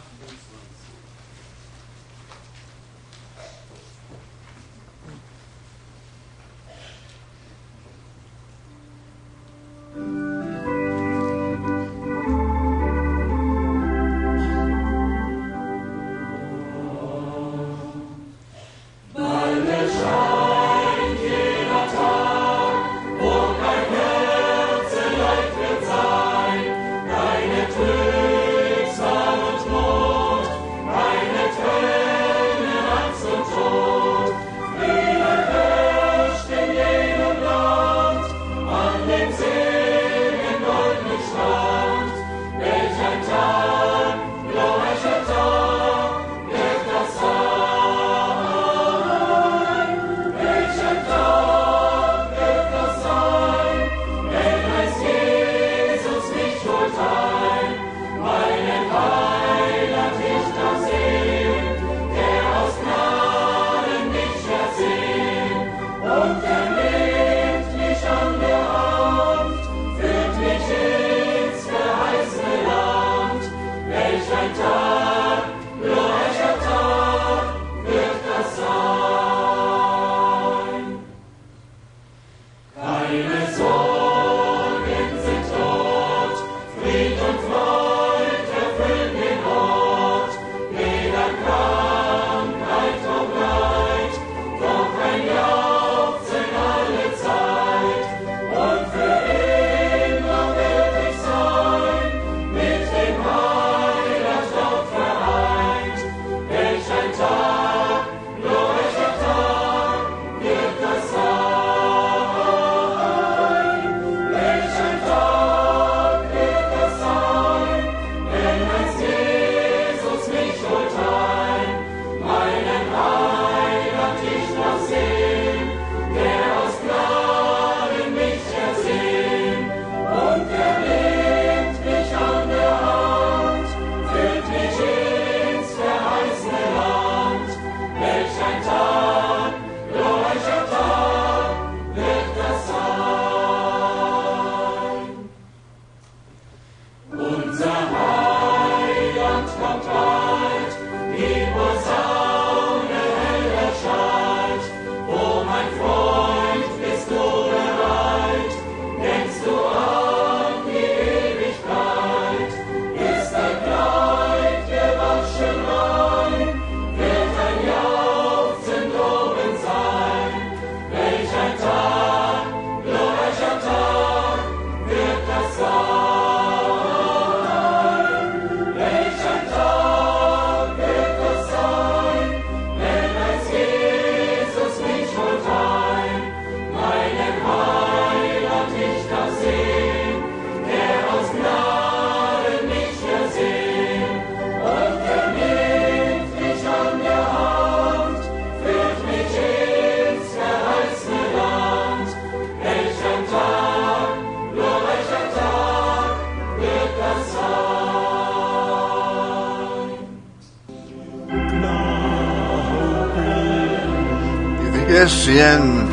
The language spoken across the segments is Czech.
Věř jen,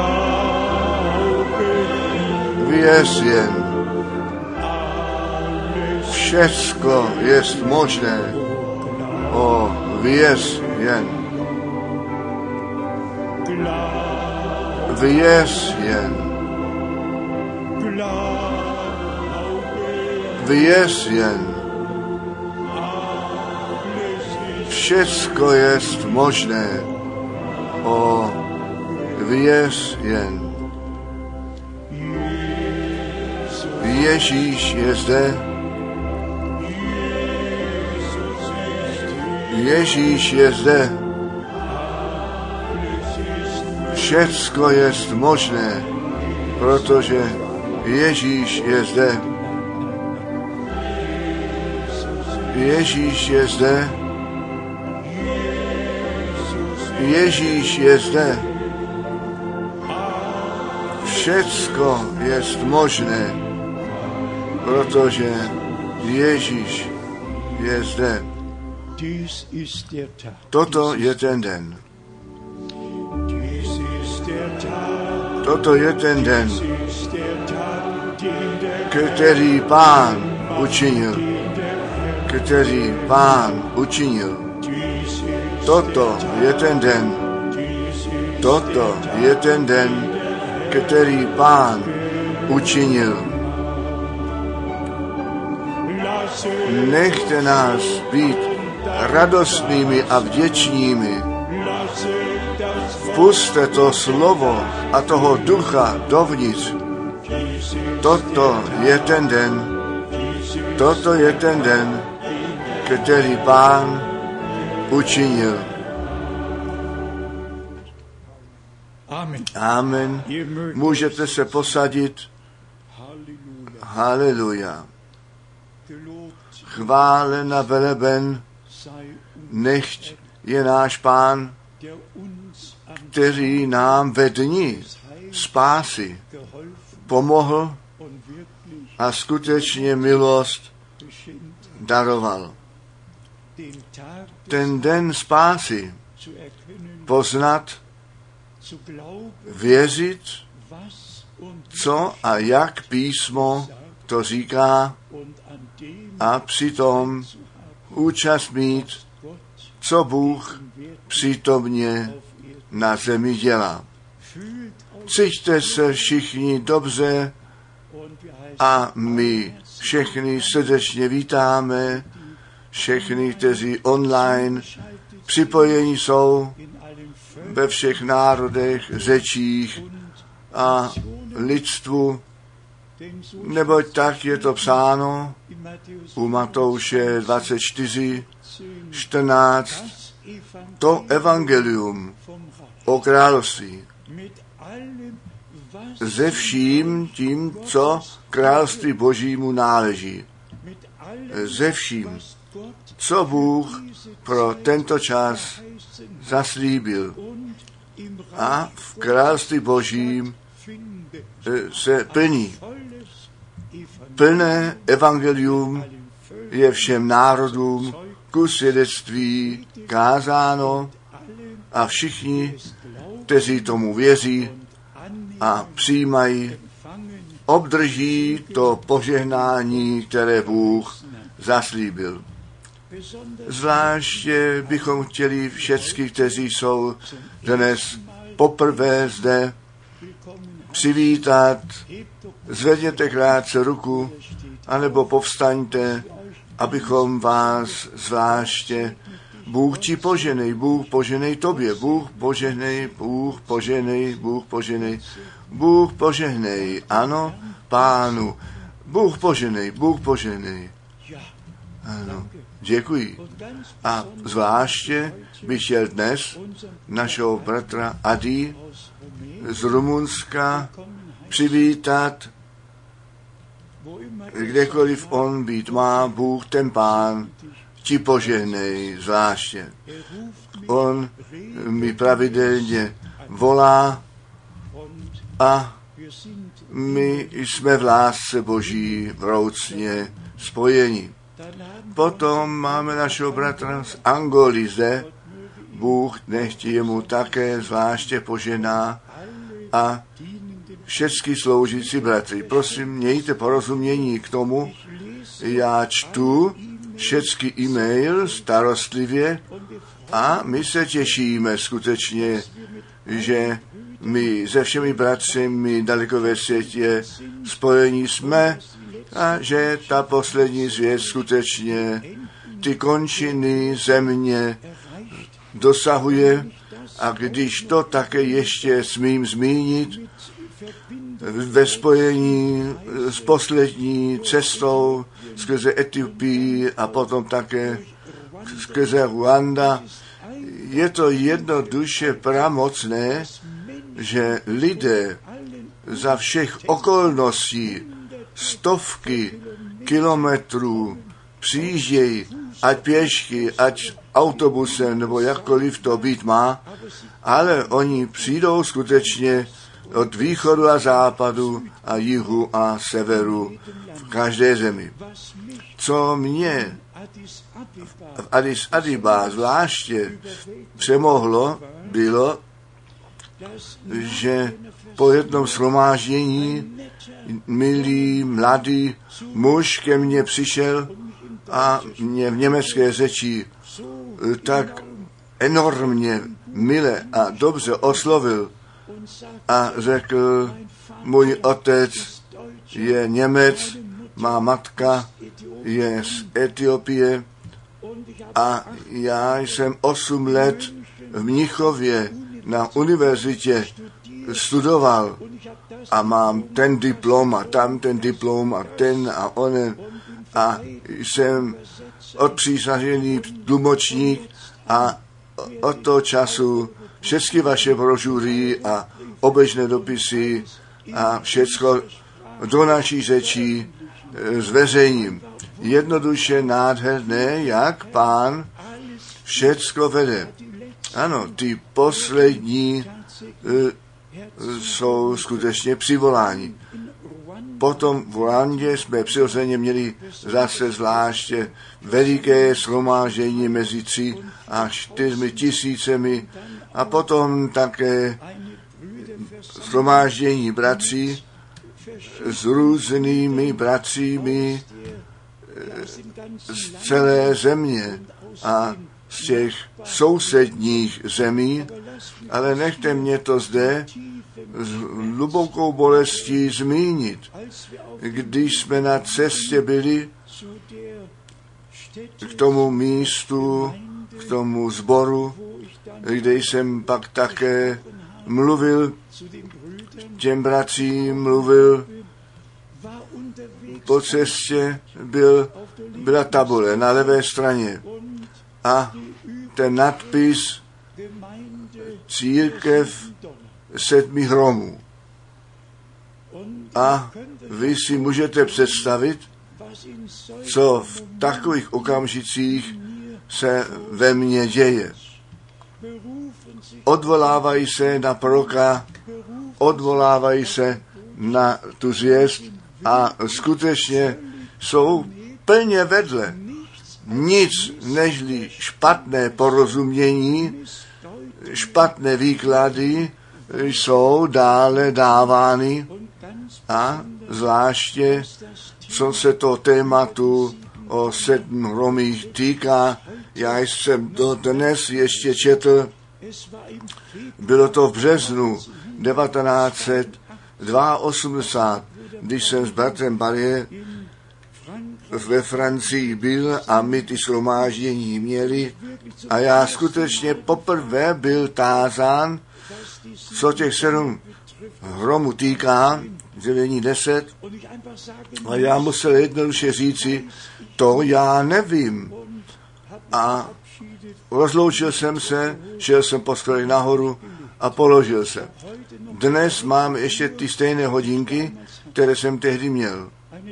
věř jen, všecko jest možné, o věř jen, věř jen, věř jen, všecko jest možné, o věř jen. Ježíš je zde, Ježíš je zde, všecko jest možné, protože Ježíš je zde. Ježíš je zde, Ježíš je zde, všecko jest možné, protože Ježíš je zde. Toto je ten den. Toto je ten den, který Pán učinil. který Pán učinil. Toto je ten den. Toto je ten den, který Pán učinil. Nechte nás být radostnými a vděčnými. Vpuste to slovo a toho ducha dovnitř. Toto je ten den. Toto je ten den, který Pán učinil. Amen. Můžete se posadit. Haleluja. Chválen a veleben nechť je náš Pán, který nám ve dni spásy pomohl a skutečně milost daroval. Ten den spásy poznat, věřit, co a jak písmo to říká a přitom účast mít, co Bůh přítomně na zemi dělá. Cíťte se všichni dobře a my všechny srdečně vítáme, všechny, kteří online připojení jsou ve všech národech, řečích a lidstvu, neboť tak je to psáno u Matouše 24:14, to evangelium o království. Ze vším tím, co království Božímu náleží. Ze vším, co Bůh pro tento čas zaslíbil. A v království Božím se plní. Plné evangelium je všem národům ku svědectví kázáno a všichni, kteří tomu věří a přijímají, obdrží to požehnání, které Bůh zaslíbil. Zvláště bychom chtěli všichni, kteří jsou dnes poprvé zde, přivítat. Zvedněte krátce ruku, anebo povstaňte, abychom vás zvláště. Bůh ti poženej, Bůh poženej tobě, Bůh poženej, Bůh poženej, Bůh poženej, Bůh poženej, ano, Pánu, Bůh poženej, Bůh poženej. Ano, děkuji. A zvláště bych chtěl dnes našeho bratra Adi z Rumunska přivítat, kdekoliv on být má, Bůh ten Pán ti požehnej zvláště. On mi pravidelně volá a my jsme v lásce Boží vroucně spojeni. Potom máme našeho bratra z Angoly zde. Bůh nechť jemu také zvláště požená a všechny sloužící bratři. Prosím, mějte porozumění k tomu. Já čtu všechny e-mail starostlivě a my se těšíme skutečně, že my se všemi bratři daleko ve světě spojení jsme a že ta poslední zvěst skutečně ty končiny země dosahuje. A když to také ještě smím zmínit, ve spojení s poslední cestou skrze Etiopii a potom také skrze Ruanda, je to jednoduše pramocné, že lidé za všech okolností stovky kilometrů přijíždějí, ať pěšky, ať autobusem, nebo jakkoliv to být má, ale oni přijdou skutečně od východu a západu a jihu a severu v každé zemi. Co mě v Addis Abeba zvláště přemohlo, bylo, že po jednom shromáždění milý mladý muž ke mně přišel a mě v německé řeči tak enormně mile a dobře oslovil a řekl, můj otec je Němec, má matka je z Etiopie a já jsem 8 let v Mnichově na univerzitě studoval a mám ten diplom a tam ten diplom a ten a onen a jsem odpřísažený tlumočník a od toho času všechny vaše brožury a obecné dopisy a všecko do naší řečí zveřejním. Jednoduše nádherné, jak Pán všecko vede. Ano, ty poslední jsou skutečně přivoláni. Potom v Rwandě jsme přirozeně měli zase zvláště veliké shromáždění mezi 3 a 4 tisícemi a potom také shromáždění bratří s různými bratřími z celé země a z těch sousedních zemí, ale nechte mě to zde s hlubokou bolestí zmínit. Když jsme na cestě byli k tomu místu, k tomu sboru, kde jsem pak také mluvil, těm bratřím mluvil, po cestě byla tabule na levé straně a ten nadpis Církev 7 hromů. A vy si můžete představit, co v takových okamžicích se ve mně děje. Odvolávají se na proroka, odvolávají se na tu zvěst a skutečně jsou plně vedle. Nic nežli špatné porozumění, špatné výklady jsou dále dávány a zvláště, co se to tématu o 7 hromích týká, já jsem to dnes ještě četl, bylo to v březnu 1982, když jsem s bratrem Barrier ve Francii byl a my ty shromáždění měli a já skutečně poprvé byl tázán, co těch 7 hromů týká, Zjevení 10, a já musel jednoduše říci, to já nevím. A rozloučil jsem se, šel jsem po schodech nahoru a položil se. Dnes mám ještě ty stejné hodinky, které jsem tehdy měl.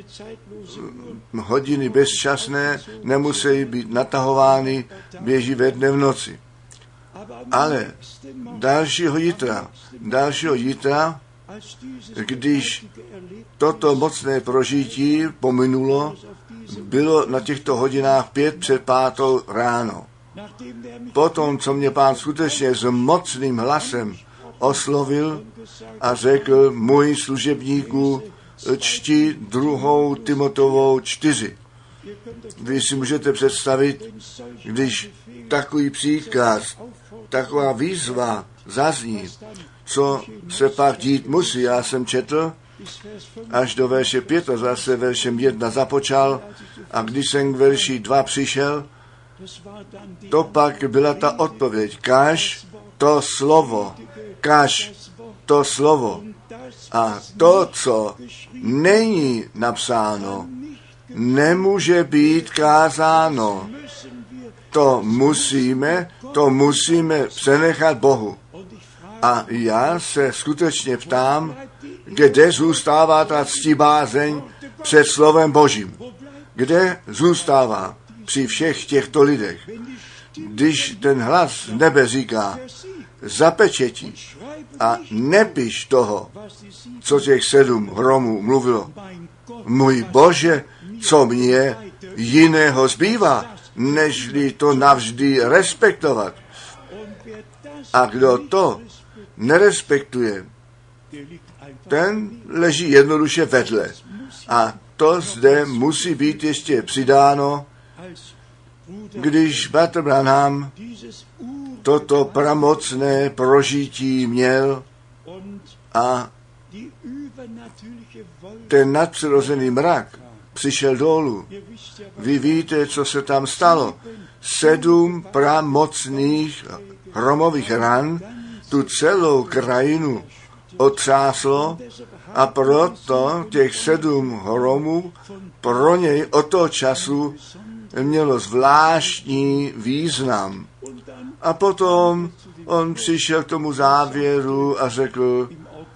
Hodiny bezčasné, nemusí být natahovány, běží ve dne v noci. Ale dalšího jitra, když toto mocné prožití pominulo, bylo na těchto hodinách 5 před 5 ráno. Potom, co mě Pán skutečně s mocným hlasem oslovil a řekl, můj služebníku, čti 2. Timoteovou 4. Vy si můžete představit, když takový příkaz, taková výzva zazní, co se pak dít musí. Já jsem četl až do verše 5 a zase veršem 1 započal a když jsem k verši 2 přišel, to pak byla ta odpověď. Kaž to slovo. A to, co není napsáno, nemůže být kázáno. To musíme přenechat Bohu. A já se skutečně ptám, kde zůstává ta ctibázeň před slovem Božím. Kde zůstává při všech těchto lidech? Když ten hlas z nebe říká, zapečetí a nepiš toho, co těch 7 hromů mluvilo. Můj Bože, co mě jiného zbývá, nežli to navždy respektovat. A kdo to nerespektuje, ten leží jednoduše vedle. A to zde musí být ještě přidáno, když bratr Branham toto pramocné prožití měl a ten nadpřirozený mrak přišel dolů. Vy víte, co se tam stalo. 7 pramocných hromových ran tu celou krajinu otřáslo a proto těch 7 hromů pro něj od toho času mělo zvláštní význam. A potom on přišel k tomu závěru a řekl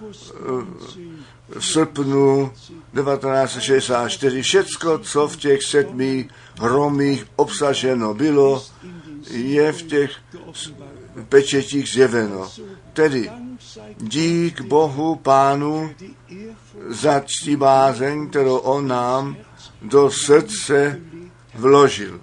v srpnu 1964, všecko, co v těch 7 hromích obsaženo bylo, je v těch pečetích zjeveno. Tedy dík Bohu Pánu za ctibázeň, kterou on nám do srdce vložil.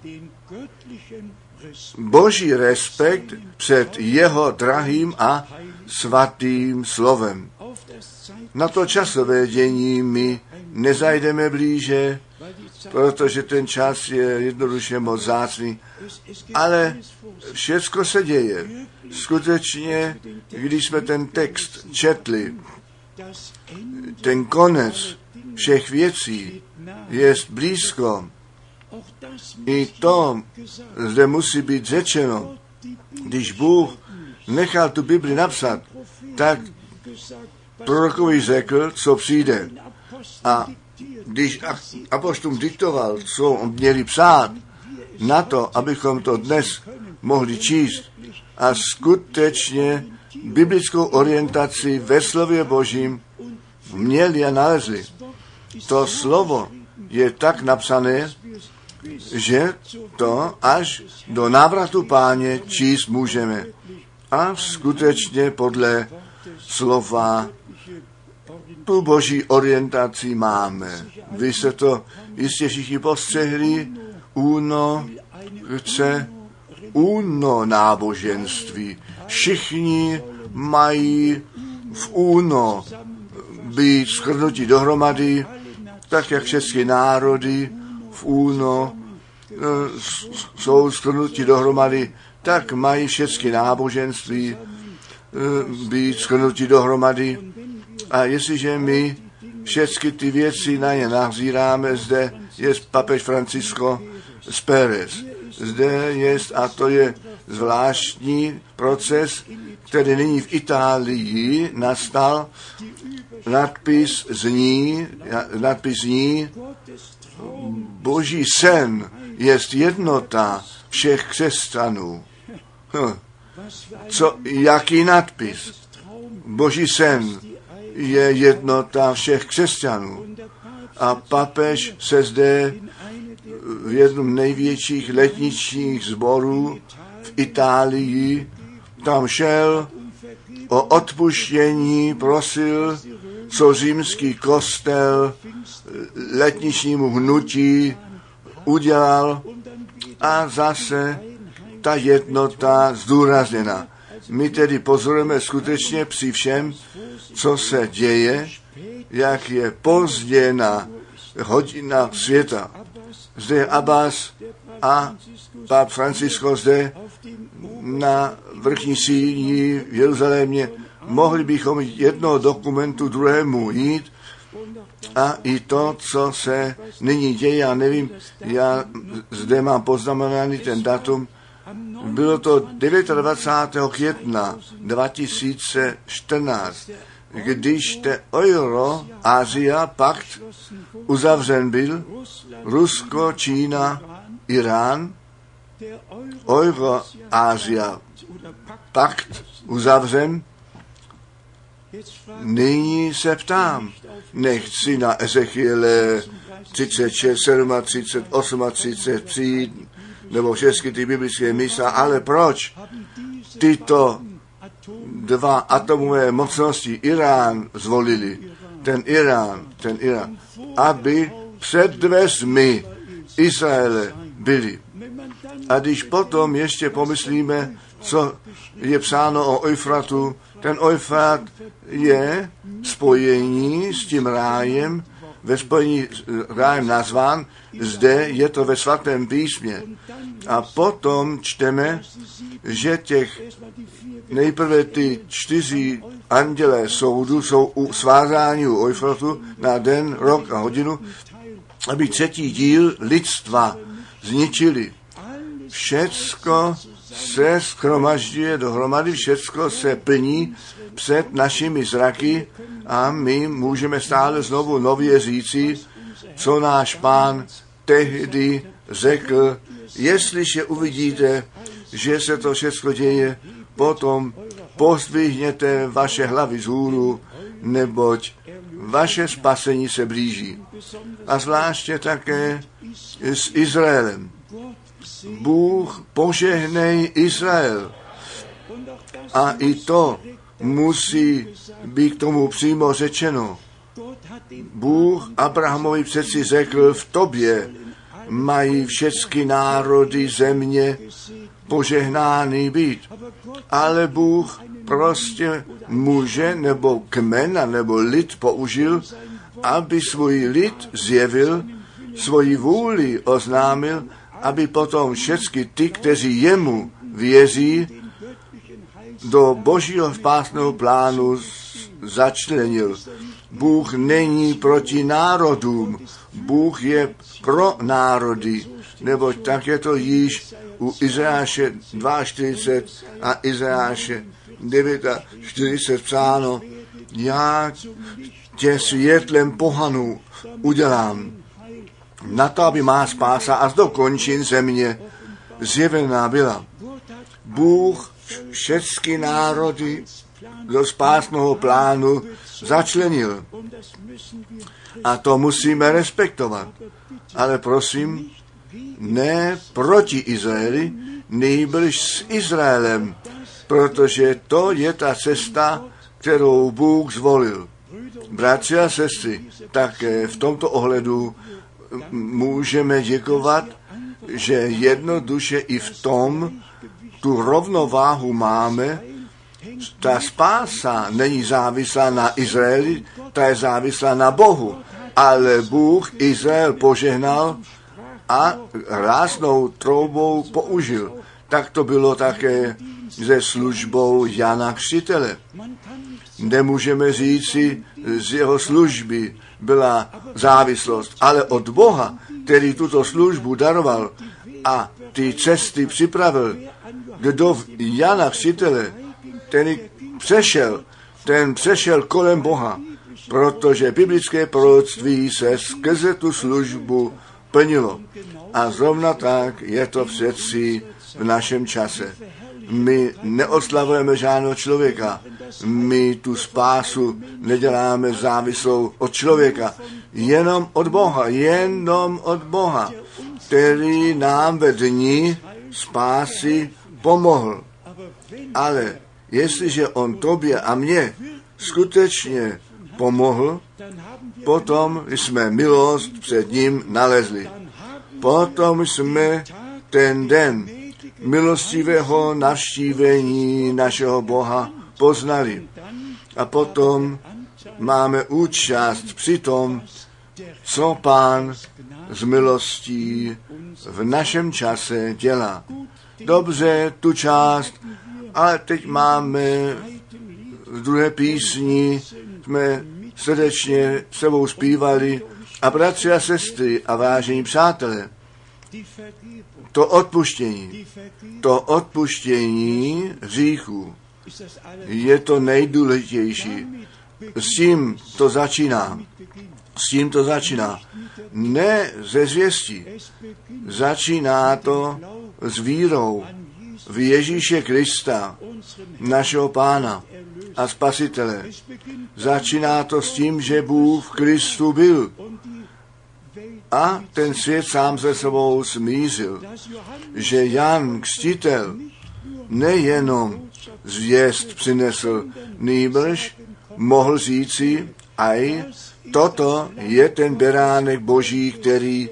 Boží respekt před jeho drahým a svatým slovem. Na to časové dění my nezajdeme blíže, protože ten čas je jednoduše moc vzácný, ale všecko se děje. Skutečně, když jsme ten text četli, ten konec všech věcí je blízko. I to zde musí být řečeno. Když Bůh nechal tu Bibli napsat, tak prorokovi řekl, co přijde. A když apoštolům diktoval, co měli psát, na to, abychom to dnes mohli číst a skutečně biblickou orientaci ve slově Božím měli a nalezli. To slovo je tak napsané, že to až do návratu Páně číst můžeme. A skutečně podle slova tu Boží orientaci máme. Vy se to jistě všichni postřehli, UNO chce UNO náboženství. Všichni mají v UNO být shrnuti dohromady, tak jak všechny národy v UNO jsou shrnuti dohromady, tak mají všechny náboženství být shrnuti dohromady. A jestliže my všechny ty věci na ně nazíráme, zde je papež Francisco z Pérez. Zde je, a to je zvláštní proces, který nyní v Itálii nastal. Nadpis zní, Boží sen jest jednota všech křesťanů. Jaký nadpis? Boží sen je jednota všech křesťanů. A papež se zde v jednom největších letničních sborů v Itálii tam šel o odpuštění, prosil, co římský kostel letničnímu hnutí udělal a zase ta jednota zdůrazněna. My tedy pozorujeme skutečně při všem, co se děje, jak je pozděna hodina světa. Zde je Abbas a páp Francisco zde na vrchní síni v Jeruzalémě. Mohli bychom jednoho dokumentu druhému jít a i to, co se nyní děje, já nevím, já zde mám poznamenaný ten datum, bylo to 29. května 2014, když Euro-Asia pakt uzavřen byl, Rusko, Čína, Irán, Euro-Asia pakt uzavřen. Nyní se ptám, nechci na Ezechiele 36, 37, 38 přijít, nebo všechny ty biblické místa, ale proč tyto 2 atomové mocnosti Irán zvolili, ten Irán, aby před dveřmi Izraele byli. A když potom ještě pomyslíme, co je psáno o Eufratu, ten Eufrat je spojení s tím rájem ve spojení s rájem nazván, zde je to ve svatém písmě. A potom čteme, že těch nejprve ty 4 andělé soudu jsou u svázání u Eufratu na den, rok a hodinu, aby 3. díl lidstva zničili. Všecko se shromažďuje dohromady, všecko se plní před našimi zraky a my můžeme stále znovu nově říci, co náš Pán tehdy řekl. Jestliže uvidíte, že se to všecko děje, potom pozdvihněte vaše hlavy vzhůru, neboť vaše spasení se blíží. A zvláště také s Izraelem. Bůh požehnej Izrael. A i to musí být k tomu přímo řečeno. Bůh Abrahamovi přeci řekl, v tobě mají všechny národy země požehnány být. Ale Bůh prostě muže nebo kmena nebo lid použil, aby svůj lid zjevil, svoji vůli oznámil, aby potom všechny ty, kteří jemu věří, do božího spásného plánu začlenil. Bůh není proti národům, Bůh je pro národy, neboť tak je to již u Izajáše 42 a Izajáše 49 psáno. Já tě světlem pohanů udělám, na to, aby má spása až do končin země zjevená byla. Bůh všechny národy do spásného plánu začlenil. A to musíme respektovat. Ale prosím, ne proti Izraeli, nýbrž s Izraelem, protože to je ta cesta, kterou Bůh zvolil. Bratři a sestry, také v tomto ohledu můžeme děkovat, že jednoduše i v tom tu rovnováhu máme. Ta spása není závislá na Izraeli, ta je závislá na Bohu. Ale Bůh Izrael požehnal a ráznou troubou použil. Tak to bylo také se službou Jana Křtitele. Nemůžeme říci, z jeho služby byla závislost, ale od Boha, který tuto službu daroval a ty cesty připravil. Kdo Jana Křtitele, ten přešel kolem Boha, protože biblické proroctví se skrze tu službu plnilo. A zrovna tak je to přeci v našem čase. My neoslavujeme žádného člověka, my tu spásu neděláme závislou od člověka, jenom od Boha, který nám ve dni spásy pomohl. Ale jestliže on tobě a mně skutečně pomohl, potom jsme milost před ním nalezli. Potom jsme ten den milostivého navštívení našeho Boha poznali. A potom máme účast při tom, co Pán z milostí v našem čase dělá. Dobře, tu část, ale teď máme v druhé písni, jsme srdečně sebou zpívali a bratři a sestry a vážení přátelé, to odpuštění hříchů je to nejdůležitější. S tím to začíná. Ne ze zvěstí. Začíná to s vírou v Ježíše Krista, našeho Pána a Spasitele. Začíná to s tím, že Bůh v Kristu byl a ten svět sám se sebou smířil. Že Jan Křtitel nejenom zvěst přinesl, nýbrž mohl říci, aj toto je ten beránek Boží, který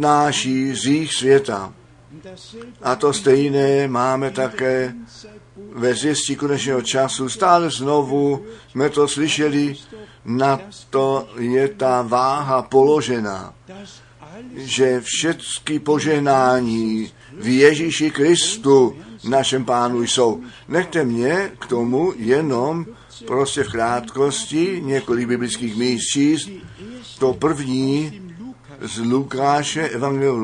odnáší hřích světa. A to stejné máme také ve zvěstí konečného času. Stále znovu jsme to slyšeli, na to je ta váha položena, že všechny požehnání v Ježíši Kristu, našem Pánu, jsou. Nechte mě k tomu jenom prostě v krátkosti několik biblických míst číst. To první z Lukáše, evangelium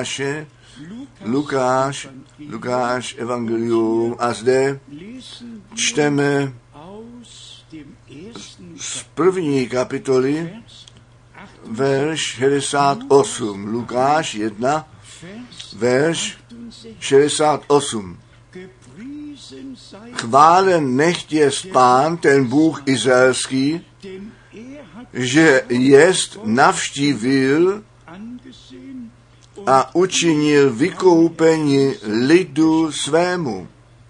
Lukáš, evangelium, a zde čteme z první kapitoly verš 68. Lukáš 1, verš 68. Chválen nechť jest Pán, ten Bůh izraelský, že jest navštívil a učinil vykoupení lidu svému.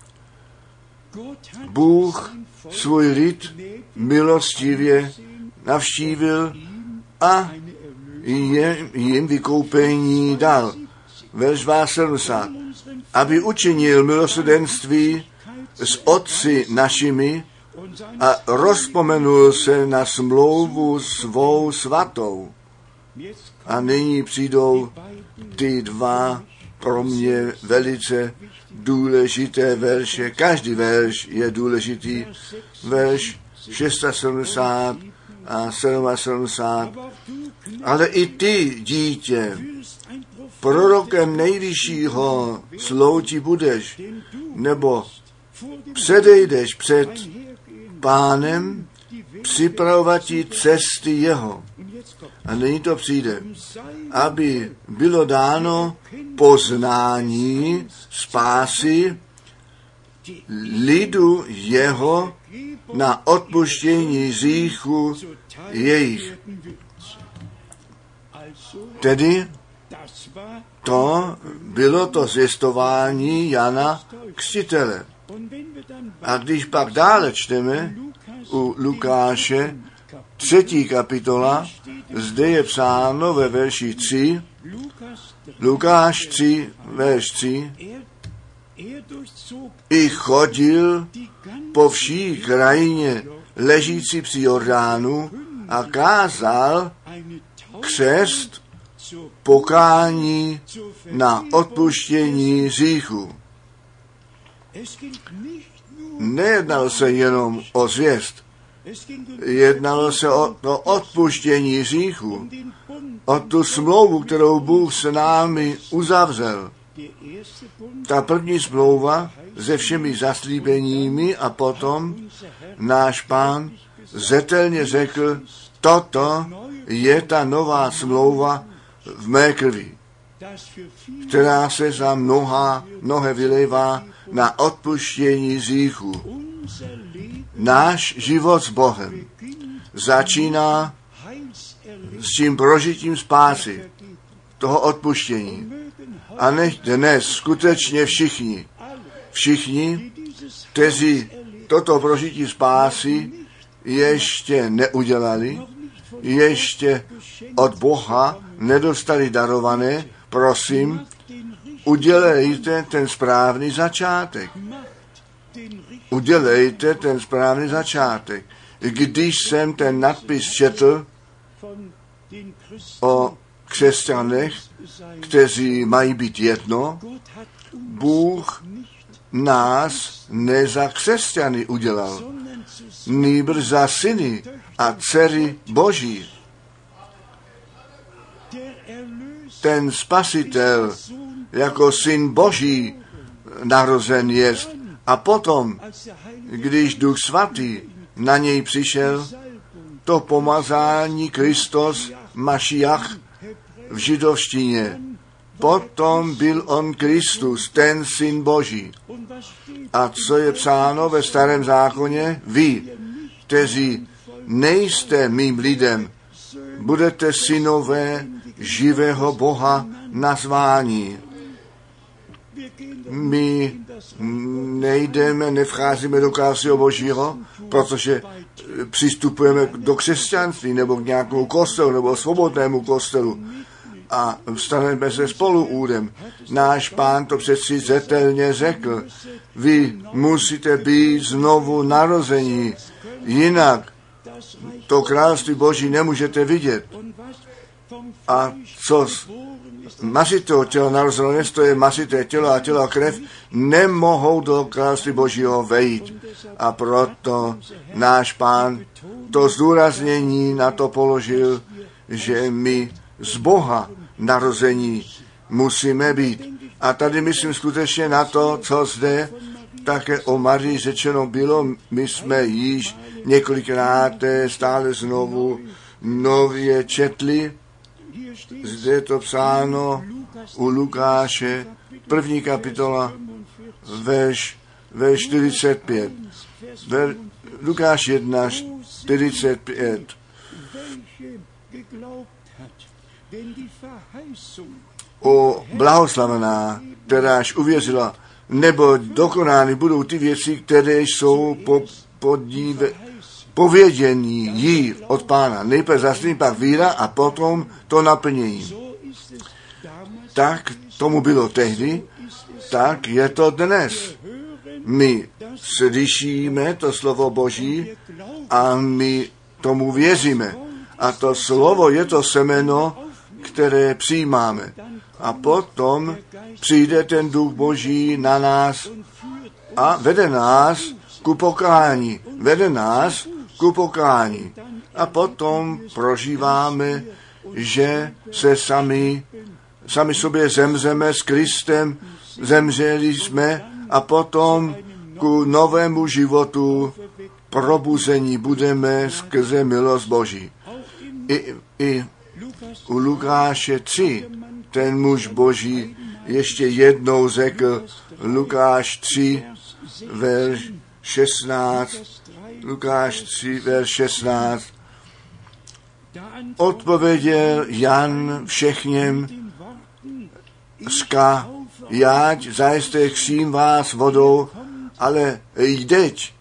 Bůh svůj lid milostivě navštívil a jim vykoupení dal. Verš 70. Aby učinil milosrdenství s otci našimi a rozpomenul se na smlouvu svou svatou. A nyní přijdou ty dva pro mě velice důležité verše. Každý verš je důležitý. Verš 670 a 77. Ale i ty, dítě, prorokem nejvyššího slouti budeš, nebo předejdeš před Pánem připravovat ti cesty jeho. A nyní to přijde, aby bylo dáno poznání spásy lidu jeho na odpuštění hříchu jejich. Tedy to bylo to zvěstování Jana Křtitele. A když pak dále čteme u Lukáše 3. kapitola, zde je psáno ve verši 3, Lukáš 3, verš 3, i chodil po vší krajině ležící při Jordánu a kázal křest pokání na odpuštění hříchu. Nejednalo se jenom o zvěst, jednalo se o to odpuštění hříchu, o tu smlouvu, kterou Bůh s námi uzavřel. Ta první smlouva se všemi zaslíbeními a potom náš Pán zetelně řekl, toto je ta nová smlouva v mé krvi, která se za mnohé vylévá na odpuštění hříchu. Náš život s Bohem začíná s tím prožitím spásy, toho odpuštění. A nech dnes skutečně všichni, kteří toto prožití spásy ještě neudělali, ještě od Boha nedostali darované, prosím, udělejte ten správný začátek. Udělejte ten správný začátek. Když jsem ten nadpis četl o křesťanech, kteří mají být jedno, Bůh nás ne za křesťany udělal, nýbrž za syny a dcery Boží. Ten spasitel jako syn Boží narozen jest. A potom, když Duch Svatý na něj přišel, to pomazání Kristus Mašiach v židovštině, potom byl on Kristus, ten syn Boží. A co je psáno ve Starém zákoně? Vy, kteří nejste mým lidem, budete synové živého Boha nazváni. My nevcházíme do krásného Božího, protože přistupujeme do křesťanství nebo k nějakému kostelu nebo svobodnému kostelu, a vstaneme se spolu údem. Náš Pán to přeci zetelně řekl. Vy musíte být znovu narození, jinak to království Boží nemůžete vidět. A co z masitého těla narozeno, to je masité tělo a tělo a krev, nemohou do království Božího vejít. A proto náš Pán to zdůraznění na to položil, že my z Boha narození musíme být. A tady myslím skutečně na to, co zde také o Marii řečeno bylo. My jsme již několikrát stále znovu nově četli. Zde je to psáno u Lukáše, 1. kapitola, verš 45. Lukáš 1, 45. O blahoslavená, kteráž uvěřila, nebo dokonány budou ty věci, které jsou povědění jí od Pána. Nejprve zasní, pak víra a potom to naplnění. Tak tomu bylo tehdy, tak je to dnes. My slyšíme to slovo Boží a my tomu věříme. A to slovo je to semeno, které přijímáme. A potom přijde ten Duch Boží na nás a vede nás ku pokání. Vede nás ku pokání. A potom prožíváme, že se sami sobě zemřeme s Kristem, zemřeli jsme a potom ku novému životu probuzení budeme skrze milost Boží. I u Lukáše 3 ten muž Boží ještě jednou řekl, Lukáš 3, verš 16, Lukáš 3, verš 16, odpověděl Jan všechněm, jáď, zajisté křím vás vodou, ale jdeď,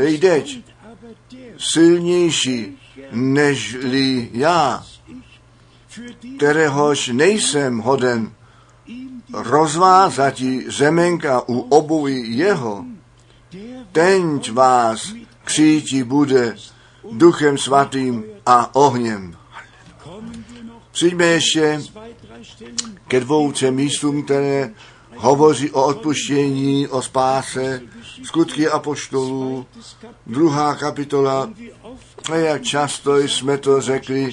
silnější nežli já, kteréhož nejsem hoden rozvázati řemenka u obuvi jeho, tenť vás křítí bude Duchem Svatým a ohněm. Přijďme ještě ke 2-3 místům, které hovoří o odpuštění, o spáse, Skutky apoštolů, 2. kapitola, a jak často jsme to řekli,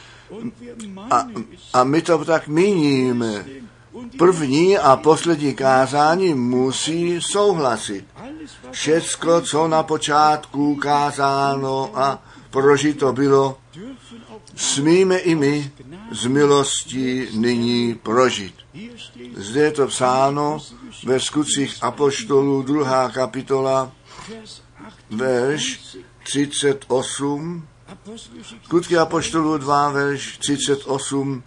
a my to tak míníme. První a poslední kázání musí souhlasit. Všecko, co na počátku kázáno a prožito bylo, smíme i my z milostí nyní prožít. Zde je to psáno ve Skutcích apoštolů 2. kapitola, verš 38. Skutky apoštolů 2, verš 38.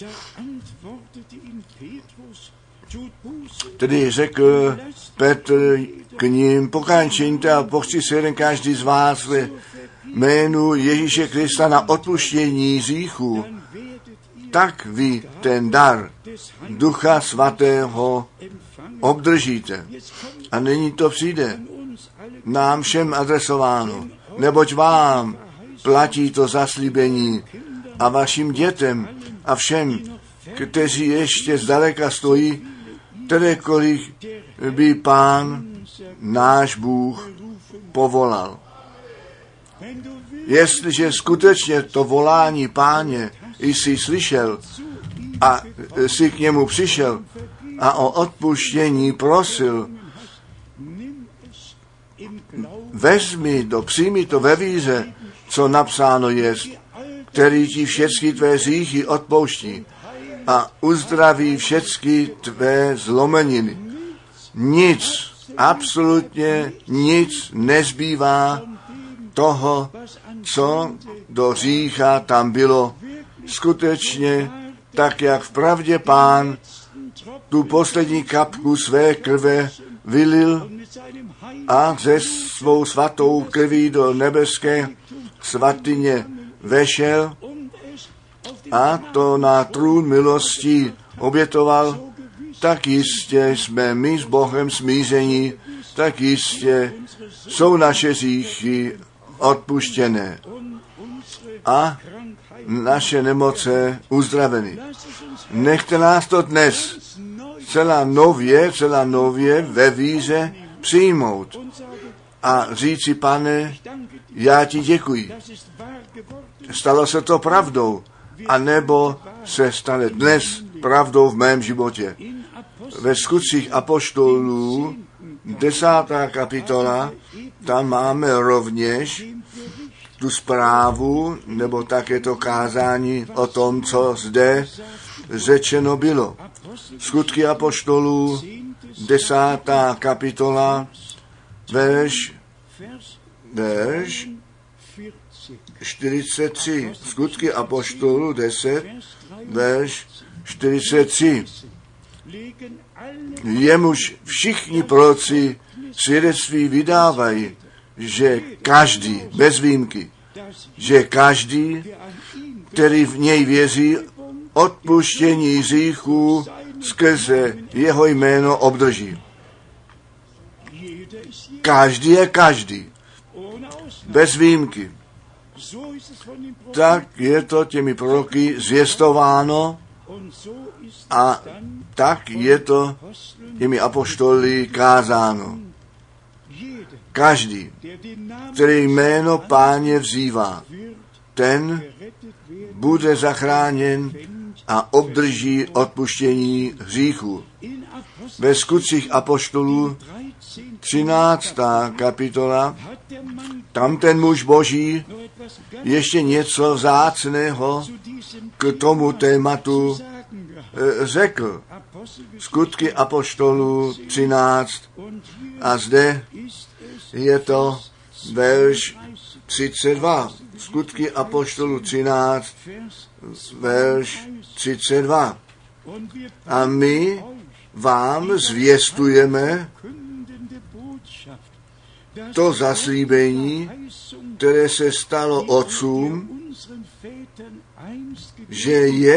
Tedy řekl Petr k ním, pokání čiňte a pochci se jeden každý z vás ve jménu Ježíše Krista na odpuštění hříchů, tak vy ten dar Ducha Svatého obdržíte. A nyní to přijde nám všem adresováno, neboť vám platí to zaslíbení a vašim dětem a všem, kteří ještě zdaleka stojí, kterékoliv by Pán, náš Bůh, povolal. Jestliže skutečně to volání Páně jsi slyšel a jsi k němu přišel a o odpuštění prosil, přijmi to ve víře, co napsáno je, který ti všechny tvé hříchy odpouští a uzdraví všechny tvé zlomeniny. Nic, absolutně nic nezbývá toho, co do hřícha tam bylo. Skutečně, tak jak v pravdě Pán tu poslední kapku své krve vylil a ze svou svatou krví do nebeské svatyně vešel a to na trůn milosti obětoval, tak jistě jsme my s Bohem smíření, tak jistě jsou naše hříchy odpuštěné a naše nemoce uzdraveny. Nechte nás to dnes celá nově ve víře přijmout a říci, Pane, já ti děkuji. Stalo se to pravdou, anebo se stane dnes pravdou v mém životě. Ve Skutcích apoštolů 10. kapitola, tam máme rovněž tu zprávu, nebo také to kázání o tom, co zde řečeno bylo. Skutky apoštolů 10. kapitola, verš 43. Skutky apoštolů 10, verš 43. Jemuž všichni proroci svědectví vydávají, že každý, bez výjimky, že každý, který v něj věří, odpuštění hříchů skrze jeho jméno obdrží. Každý je každý, bez výjimky. Tak je to těmi proroky zvěstováno a tak je to těmi apoštoly kázáno. Každý, který jméno Páně vzývá, ten bude zachráněn a obdrží odpuštění hříchů. Ve Skutcích apoštolů 13. kapitola, tam ten muž Boží ještě něco vzácného k tomu tématu řekl. Skutky apoštolů 13 a zde je to verš 32. Skutky apoštolů 13, verš 32. A my vám zvěstujeme to zaslíbení, které se stalo otcům, že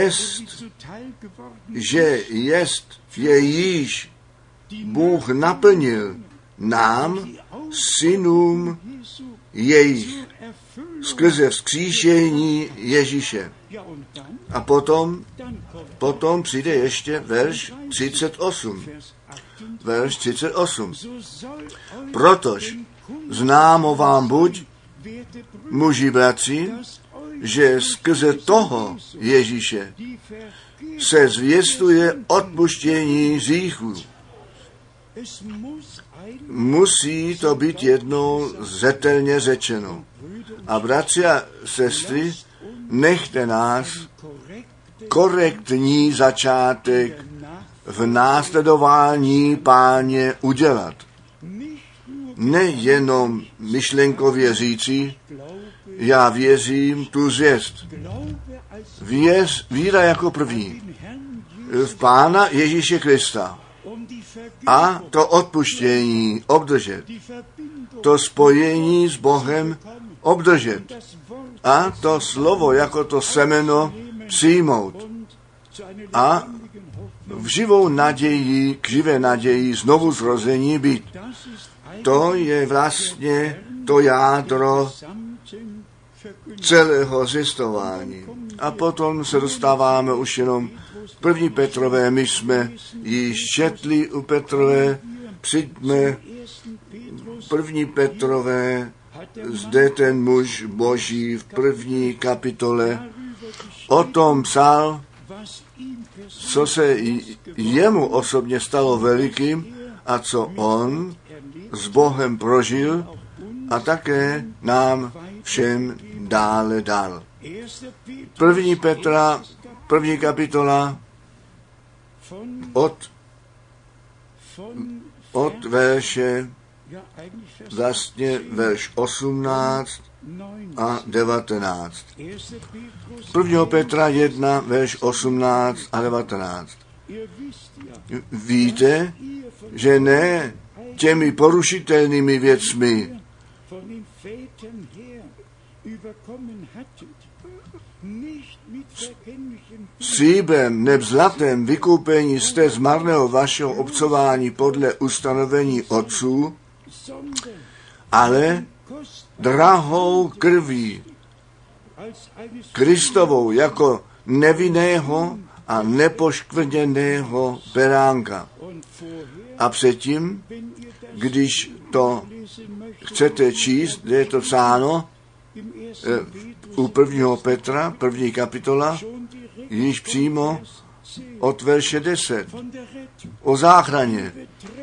jest jejíž Bůh naplnil nám, synům jejich, skrze vzkříšení Ježíše. A potom přijde ještě verš 38. Verš 38. Protož známo vám buď, muži bratři, že skrze toho Ježíše se zvěstuje odpuštění hříchů. Musí to být jednou zřetelně řečeno. A bratři a sestry, nechte nás korektní začátek v následování Páně udělat. Nejenom myšlenkově říci, já věřím tu zvěst. Víra jako první v Pána Ježíše Krista a to odpuštění obdržet, to spojení s Bohem obdržet a to slovo jako to semeno přijmout a v živou naději, k živé naději znovu zrození být. To je vlastně to jádro celého zvěstování. A potom se dostáváme už jenom k 1. Petrové. My jsme již četli u Petrové, přijďme 1. Petrové, zde ten muž Boží v 1. kapitole o tom psal, co se jemu osobně stalo velikým a co on s Bohem prožil a také nám všem dále dal. 1. Petra, 1. kapitola od verše, vlastně verš 18 a 19. 1. Petra 1, verš 18 a 19. Víte, že ne těmi porušitelnými věcmi, stříbrem neb zlatem vykoupení jste z marného vašeho obcování podle ustanovení otců, ale drahou krví Kristovou jako nevinného a nepoškvrněného beránka. A předtím, když to chcete číst, kde je to psáno u 1. Petra, 1. kapitola, již přímo od verše 10 o záchraně,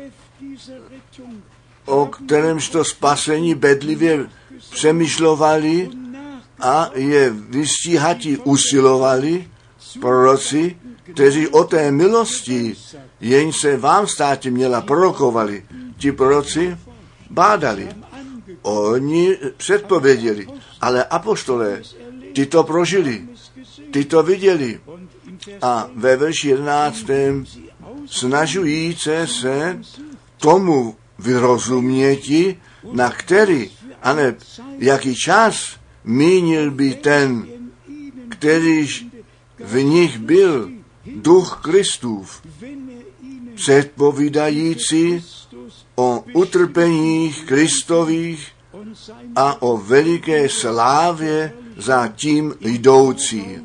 o kterémž to spasení bedlivě přemýšlovali a je vystíhatí usilovali proroci, kteří o té milosti, jen se vám státě měla, prorokovali. Ti proroci bádali. Oni předpověděli, ale apoštolé, ti to prožili, ti to viděli. A ve verši 11. snažujíce se tomu vyrozuměti, na který, aneb jaký čas mínil by ten, kterýž v nich byl duch Kristův, předpovídající o utrpeních Kristových a o veliké slávě za tím jdoucí.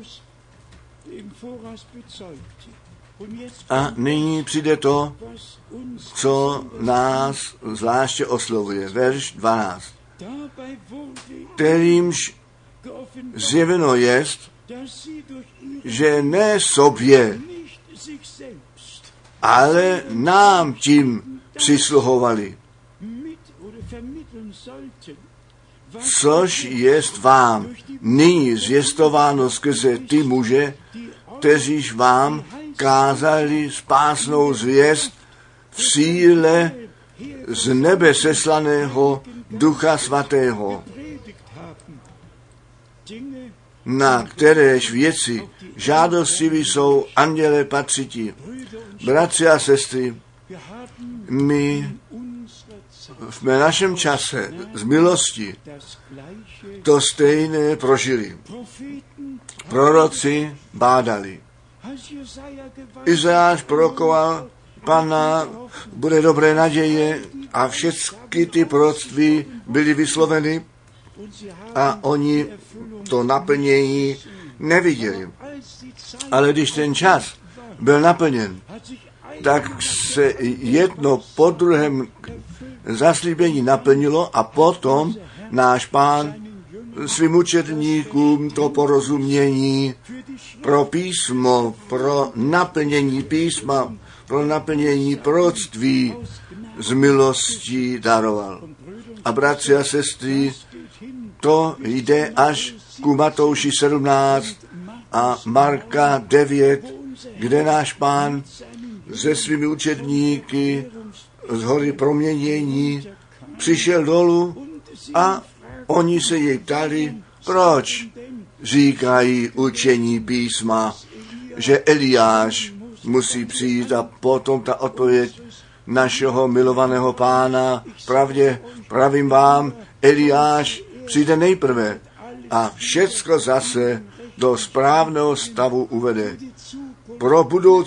A nyní přijde to, co nás zvláště oslovuje. Verš 12. Kterýmž zjeveno jest, že ne sobě, ale nám tím přisluhovali, což jest vám nyní zvěstováno skrze ty muže, kteříž vám kázali spásnou zvěst v síle z nebe seslaného Ducha Svatého, na kteréž věci žádostiví jsou anděle patřití. Bratři a sestry, my v našem čase z milosti to stejné prožili. Proroci bádali. Izajáš prorokoval, Pana, bude dobré naděje, a všechny ty proroctví byly vysloveny a oni to naplnění neviděli. Ale když ten čas byl naplněn, tak se jedno po druhém zaslíbení naplnilo a potom náš Pán svým učedníkům to porozumění pro písmo, pro naplnění písma, pro naplnění proroctví z milostí daroval. A bratři a sestry, to jde až ku Matouši 17 a Marka 9, kde náš Pán se svými učedníky z hory proměnění přišel dolů a oni se jej ptali, proč říkají učení písma, že Eliáš musí přijít, a potom ta odpověď našeho milovaného Pána, pravím vám, Eliáš přijde nejprve a všecko zase do správného stavu uvede. Pro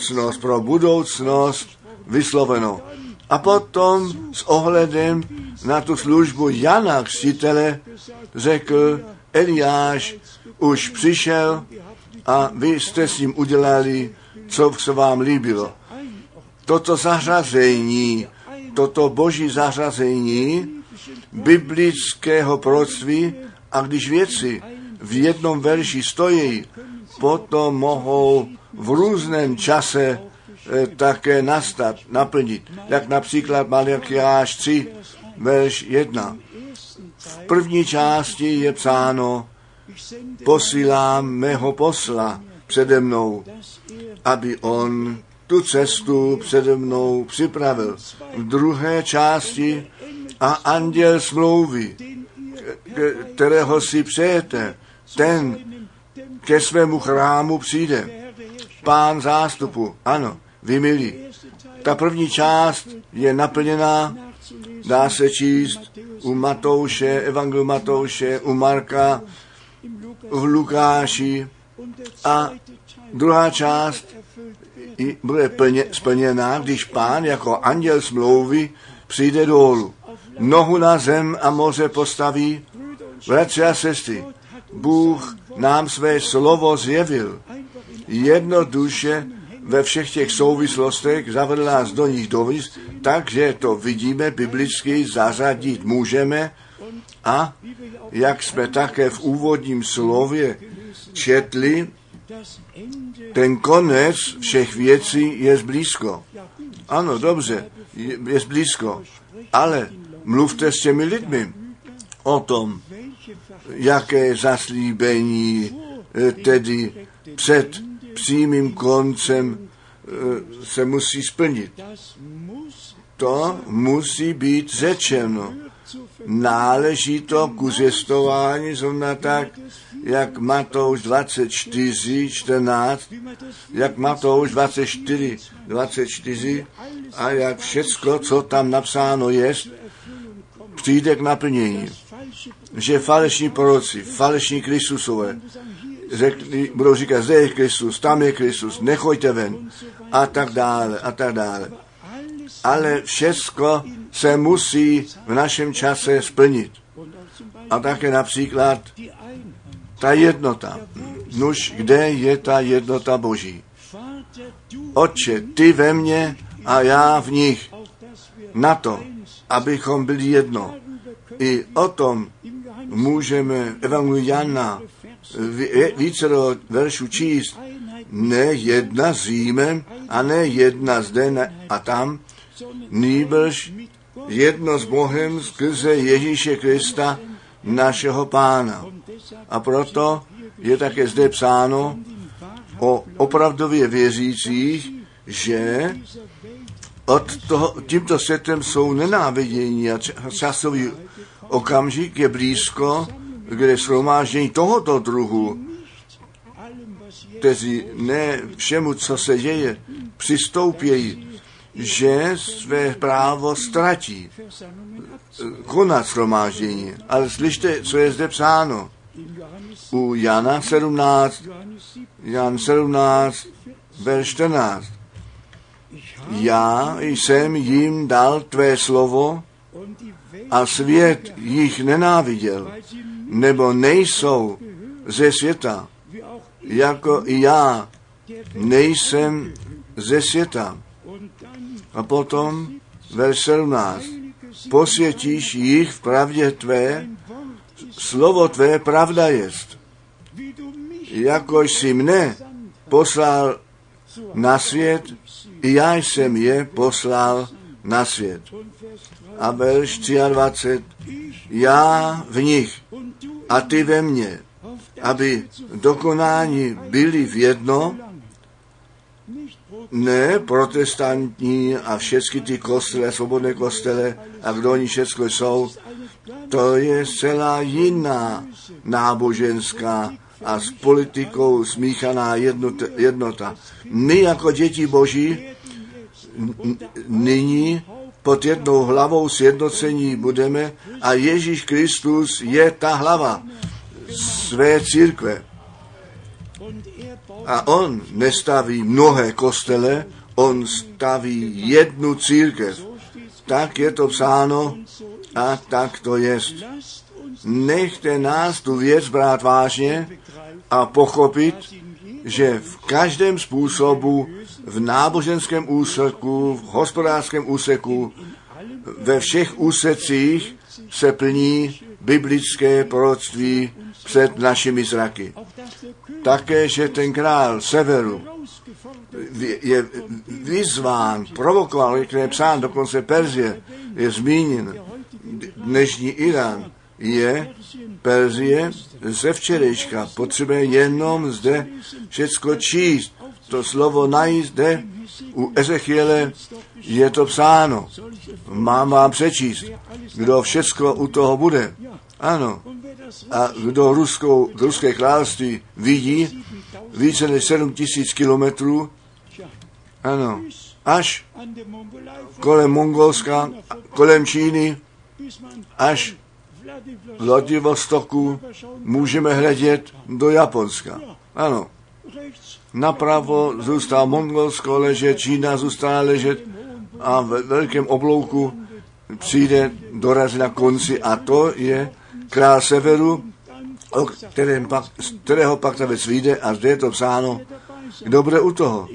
budoucnost vysloveno. A potom s ohledem na tu službu Jana Křtitele řekl, Eliáš už přišel a vy jste s ním udělali, co se vám líbilo. Toto zařazení, toto boží zařazení biblického proroctví, a když věci v jednom verši stojí, potom mohou v různém čase také nastat, naplnit. Jak například Malachiáš 3, verš 1. V první části je psáno, posílám mého posla přede mnou, aby on tu cestu přede mnou připravil. V druhé části a anděl smlouvy, kterého si přejete, ten ke svému chrámu přijde. Pán zástupu, ano, vy milí. Ta první část je naplněná, dá se číst u Matouše, evangeliu Matouše, u Marka, v Lukáši, a Druhá část bude splněná, když Pán jako anděl smlouvy přijde dolů. Nohu na zem a moře postaví. Bratři a sestry, Bůh nám své slovo zjevil. Jednoduše ve všech těch souvislostech zavedl nás do nich dovnitř, takže to vidíme, biblicky zařadit můžeme a jak jsme také v úvodním slově četli, ten konec všech věcí je blízko. Ano, dobře, je blízko, ale mluvte s těmi lidmi o tom, jaké zaslíbení tedy před přímým koncem se musí splnit. To musí být řečeno. Náleží to k uzvěstování, zrovna tak, jak Matouš 24:14, jak Matouš 24:24 a jak všecko, co tam napsáno je, přijde k naplnění. Že falešní proroci, falešní Kristusové, budou říkat, zde je Kristus, tam je Kristus, nechoďte ven, a tak dále, a tak dále. Ale všecko se musí v našem čase splnit. A také například ta jednota. Nuž, kde je ta jednota Boží? Otče, ty ve mně a já v nich. Na to, abychom byli jedno. I o tom můžeme Evangelium Jana více do veršů číst. Ne jedna s Římem a ne jedna zde a tam, nýbrž jedno s Bohem skrze Ježíše Krista, našeho Pána. A proto je také zde psáno o opravdově věřících, že tímto světem jsou nenávidění a časový okamžik je blízko, kde shromáždění tohoto druhu, kteří ne všemu, co se děje, přistoupějí, že své právo ztratí konat shromáždění. Ale slyšte, co je zde psáno. U Jana 17, Jan 17, verš 14. Já jsem jim dal tvé slovo a svět jich nenáviděl, nebo nejsou ze světa, jako i já nejsem ze světa. A potom verš 17. Posvětíš jich v pravdě tvé, slovo tvé pravda jest. Jakož jsi mne poslal na svět, i já jsem je poslal na svět. A verš 23. Já v nich a ty ve mně, aby dokonání byli v jedno, ne protestantní a všechny ty kostele, svobodné kostele a kdo oni všechno jsou, to je celá jiná náboženská a s politikou smíchaná jednota. My jako děti Boží nyní pod jednou hlavou sjednocení budeme a Ježíš Kristus je ta hlava své církve. A on nestaví mnohé kostele, on staví jednu církev. Tak je to psáno a tak to jest. Nechte nás tu věc brát vážně a pochopit, že v každém způsobu, v náboženském úseku, v hospodářském úseku, ve všech úsecích se plní biblické proroctví před našimi zraky. Také, že ten král severu je vyzván, provokoval, jak je psán, dokonce Perzie je zmíněn. Dnešní Irán je Perzie ze včerejška. Potřebuje jenom zde všecko číst. To slovo najít zde u Ezechiele je to psáno. Mám vám přečíst, kdo všecko u toho bude. Ano. A kdo ruské království vidí více než 7 000 kilometrů, ano, až kolem Mongolska, kolem Číny, až Vladivostoku můžeme hledět do Japonska. Ano, Napravo zůstalo Mongolsko ležet, Čína zůstala ležet a ve velkém oblouku přijde, dorazí na konci a to je král severu, o kterého pak ta věc vyjde a zde je to psáno, kdo bude u toho.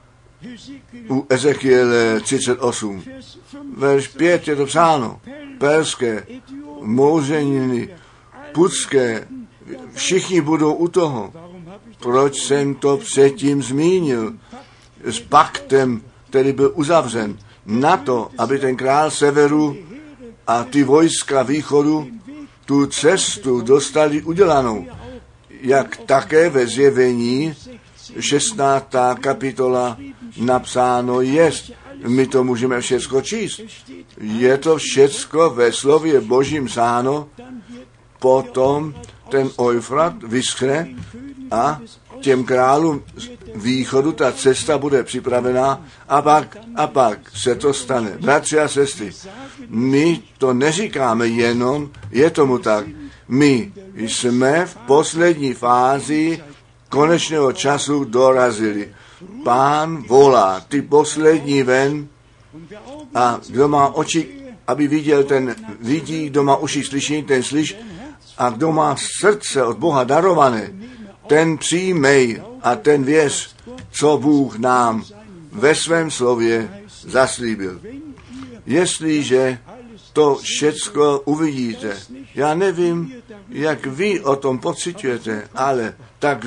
U Ezechiele 38. Verš 5 je to psáno. Perské, mouřeniny, putské, všichni budou u toho. Proč jsem to předtím zmínil? S paktem, který byl uzavřen na to, aby ten král severu a ty vojska východu tu cestu dostali udělanou. Jak také ve Zjevení 16. kapitola napsáno jest. My to můžeme všecko číst. Je to všecko ve slově Božím psáno, potom ten Eufrat vyschne a těm králům východu ta cesta bude připravená a pak se to stane. Bratři a sestry, my to neříkáme jenom, je tomu tak. My jsme v poslední fázi konečného času dorazili. Pán volá, ty poslední ven a kdo má oči, aby viděl, ten vidí, kdo má uši slyší, ten slyš a kdo má srdce od Boha darované, ten přijmej a ten věř, co Bůh nám ve svém slově zaslíbil. Jestliže to všecko uvidíte, já nevím, jak vy o tom pociťujete, ale tak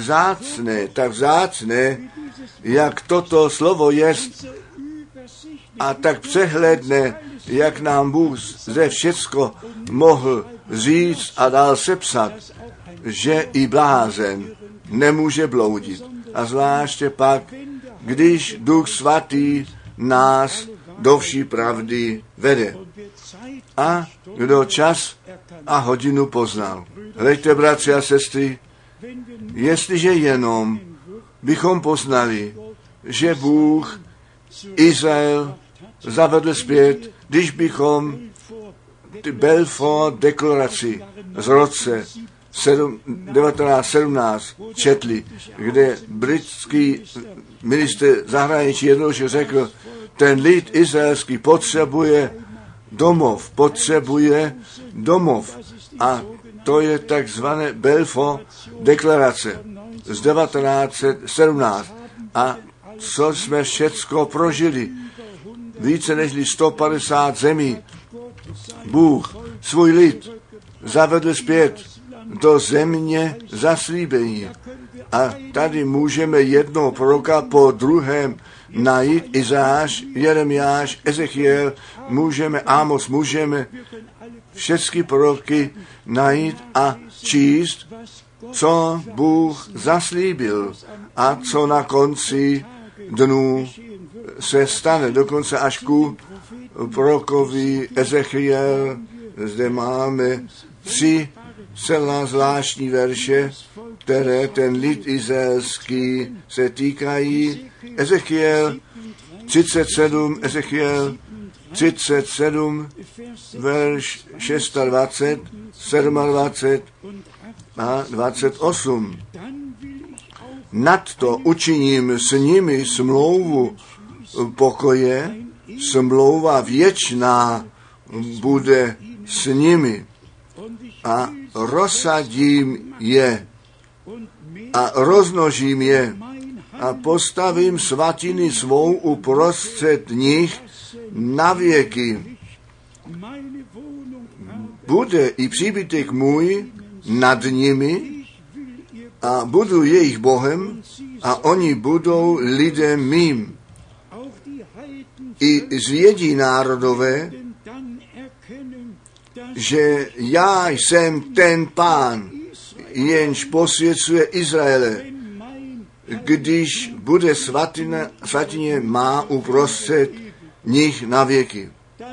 vzácné, jak toto slovo jest a tak přehledné, jak nám Bůh zde všecko mohl říct a dál sepsat, že i blázen nemůže bloudit. A zvláště pak, když Duch Svatý nás do vší pravdy vede. A kdo čas a hodinu poznal. Hleďte, bratři a sestry, jestliže jenom bychom poznali, že Bůh Izrael zavedl zpět, když bychom Balfour deklaraci z roce 1917 četli, kde britský ministr zahraničí jednoduše řekl, ten lid izraelský potřebuje domov. A to je takzvané Balfour deklarace z 1917. A co jsme všecko prožili, více než 150 zemí, Bůh svůj lid zavedl zpět do země zaslíbení. A tady můžeme jednoho proroka po druhém najít, Izáš, Jeremiáš, Ezechiel, můžeme Amos, můžeme všechny proroky najít a číst, co Bůh zaslíbil a co na konci dnů se stane. Dokonce až ku prorokovi Ezechiel, zde máme 3 celá zvláštní verše, které ten lid izraelský se týkají. Ezechiel 37, verš 26, 27 a 28. Nadto učiním s nimi smlouvu pokoje, smlouva věčná bude s nimi a rozsadím je a rozmnožím je a postavím svatiny svou uprostřed nich na věky. Bude i příbytek můj nad nimi a budu jejich Bohem a oni budou lidem mým. I zvědí národové, že já jsem ten Pán, jenž posvěcuje Izraele, když bude svatyně má uprostřed nich na věky.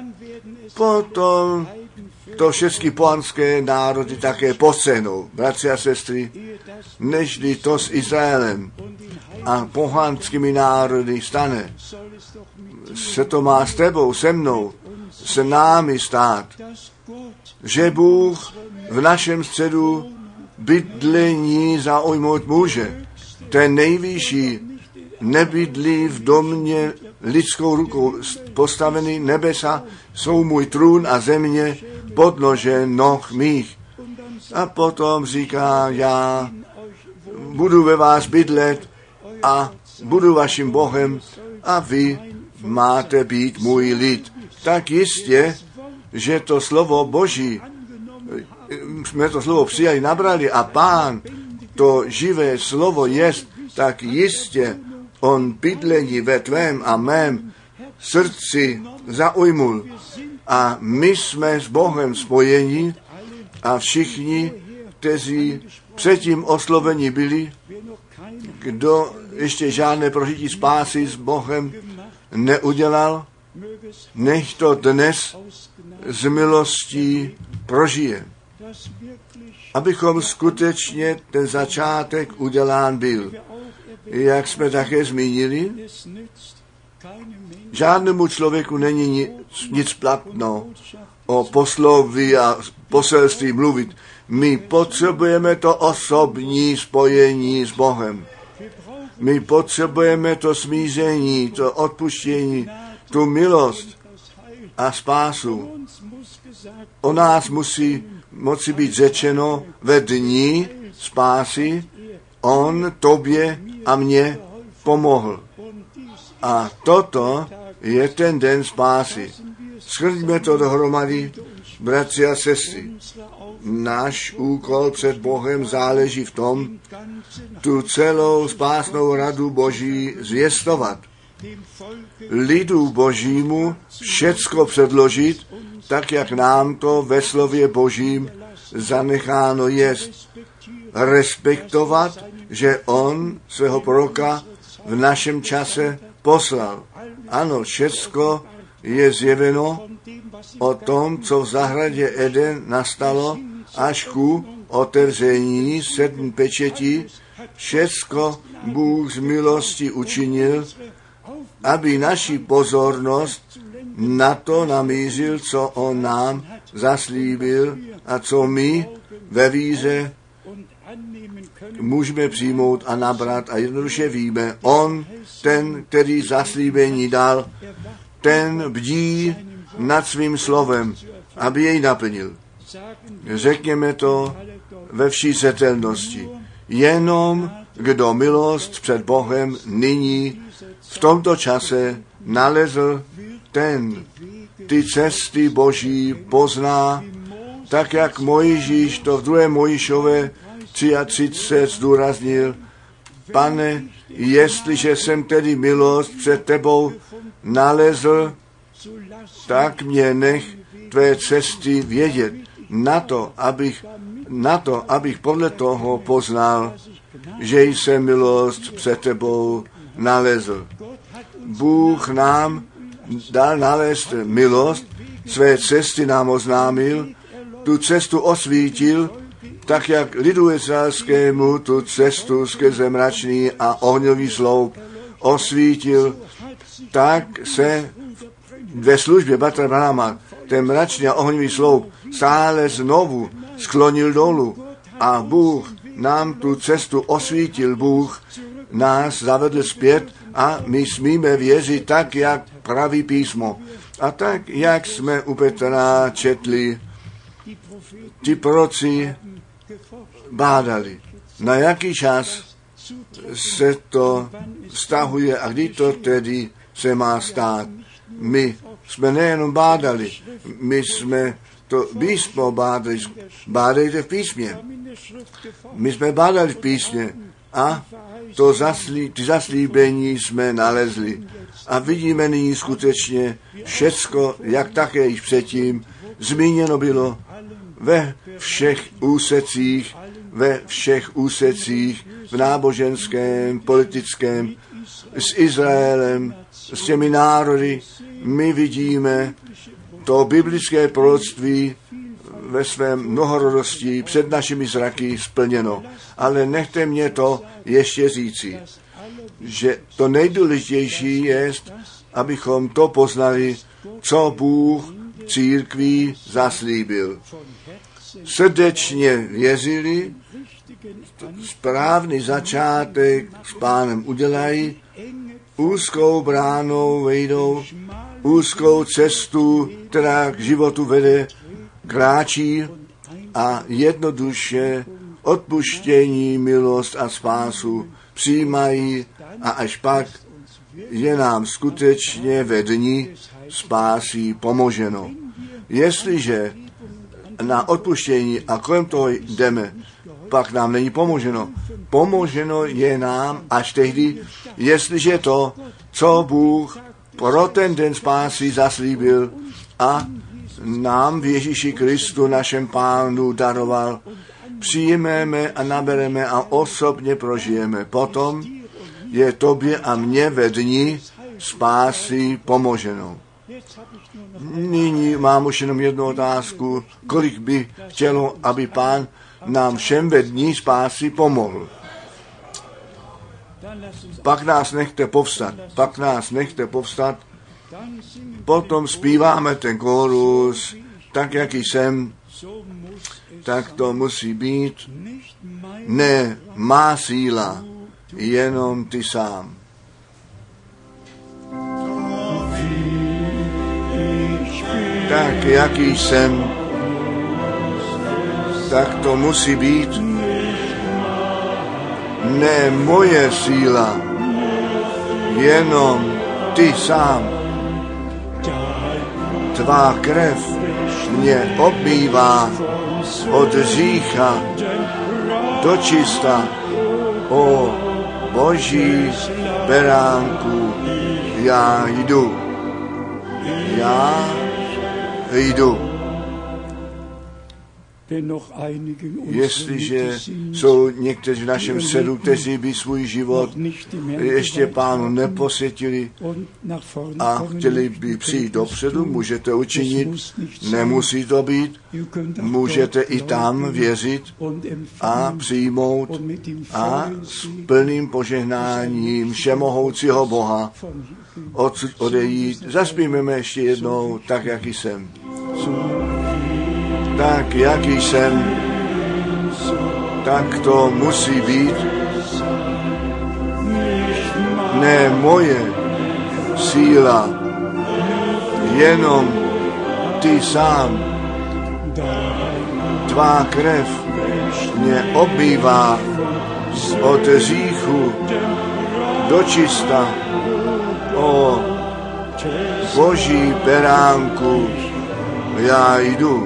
Potom to všechny pohanské národy také postřehnou, bratři a sestry, nežli to s Izraelem a pohanskými národy stane. Se to má s tebou, se mnou, se námi stát, že Bůh v našem středu bydlení zaujmout může. Ten nejvyšší nebydlí v domě lidskou rukou postavený, nebesa jsou můj trůn a země podnože noh mých. A potom říká, já budu ve vás bydlet a budu vaším Bohem a vy máte být můj lid. Tak jistě, že to slovo Boží, jsme to slovo přijali, nabrali a Pán to živé slovo jest, tak jistě on bydlení ve tvém a mém srdci zaujmul. A my jsme s Bohem spojeni a všichni, kteří předtím osloveni byli, kdo ještě žádné prožití spásy s Bohem neudělal, nech to dnes z milostí prožije. Abychom skutečně ten začátek udělán byl. Jak jsme také zmínili, žádnému člověku není nic platno o posloví a poselství mluvit. My potřebujeme to osobní spojení s Bohem. My potřebujeme to smíření, to odpuštění, tu milost a spásu. O nás musí moci být řečeno ve dni spásy, on tobě a mně pomohl. A toto je ten den spásy. Shrňme to dohromady, bratři a sestry. Náš úkol před Bohem záleží v tom, tu celou spásnou radu Boží zvěstovat. Lidu Božímu všecko předložit, tak jak nám to ve slově Božím zanecháno jest. Respektovat, že on svého proroka v našem čase poslal. Ano, všecko je zjeveno o tom, co v zahradě Eden nastalo, až ku otevření 7 pečetí. Všecko Bůh z milosti učinil, aby naši pozornost na to namířil, co on nám zaslíbil a co my ve víře můžeme přijmout a nabrat a jednoduše víme. On, ten, který zaslíbení dal, ten bdí nad svým slovem, aby jej naplnil. Řekněme to ve vší zřetelnosti. Jenom kdo milost před Bohem nyní v tomto čase nalezl, ten ty cesty Boží pozná, tak jak Mojžíš to v 2. Mojžíšové 33 zdůraznil. Pane, jestliže jsem tedy milost před tebou nalezl, tak mě nech tvé cesty vědět, na to, abych podle toho poznal, že jsem milost před tebou nalezl. Bůh nám dal nalézt milost, své cesty nám oznámil, tu cestu osvítil, tak jak lidu izraelskému tu cestu skrze mračný a ohňový sloup osvítil, tak se ve službě Bratra Branhama ten mračný a ohňový sloup stále znovu sklonil dolů a Bůh nám tu cestu osvítil, Bůh nás zavedl zpět a my smíme věřit tak, jak praví písmo. A tak, jak jsme u Petra četli, ti proroci bádali, na jaký čas se to vztahuje a kdy to tedy se má stát. My jsme nejenom bádali, my jsme to písmo bádali, bádejte v písmě. My jsme bádali v písmě a ty zaslíbení jsme nalezli. A vidíme nyní skutečně všecko, jak také již předtím zmíněno bylo ve všech úsecích, v náboženském, politickém, s Izraelem, s těmi národy. My vidíme to biblické proroctví ve svém mnohorodostí před našimi zraky splněno. Ale nechte mě to ještě říci, že to nejdůležitější je, abychom to poznali, co Bůh církví zaslíbil. Srdečně věřili, správný začátek s Pánem udělají, úzkou bránou vejdou, úzkou cestu, která k životu vede, kráčí a jednoduše odpuštění, milost a spásu přijímají a až pak je nám skutečně ve dni spásy pomoženo. Jestliže na odpuštění a kolem toho jdeme, pak nám není pomoženo. Pomoženo je nám až tehdy, jestliže to, co Bůh pro ten den spásy zaslíbil a nám v Ježíši Kristu, našem Pánu, daroval, přijmeme a nabereme a osobně prožijeme. Potom je tobě a mně ve dni spásy pomoženo. Nyní mám už jenom jednu otázku, kolik by chtělo, aby Pán nám všem ve dní spásy pomohl. Pak nás nechte povstat, potom zpíváme ten kórus, tak jak jsem, tak to musí být. Ne má síla, jenom ty sám. Tak jaký jsem, tak to musí být. Ne moje síla, jenom ty sám. Tvá krev mě obmývá od hřícha do čista. O Boží beránku, já jdu. Jestliže jsou někteří v našem středu, kteří by svůj život ještě Pánu neposvětili a chtěli by přijít dopředu, můžete učinit, nemusí to být, můžete i tam věřit a přijmout a s plným požehnáním všemohoucího Boha odsud odejít. Zaspívíme ještě jednou, tak jaký jsem. Tak jaký jsem, tak to musí být. Ne moje síla, jenom ty sám. Tvá krev mě obmývá od hříchu do čista. O Boží beránku, já jdu.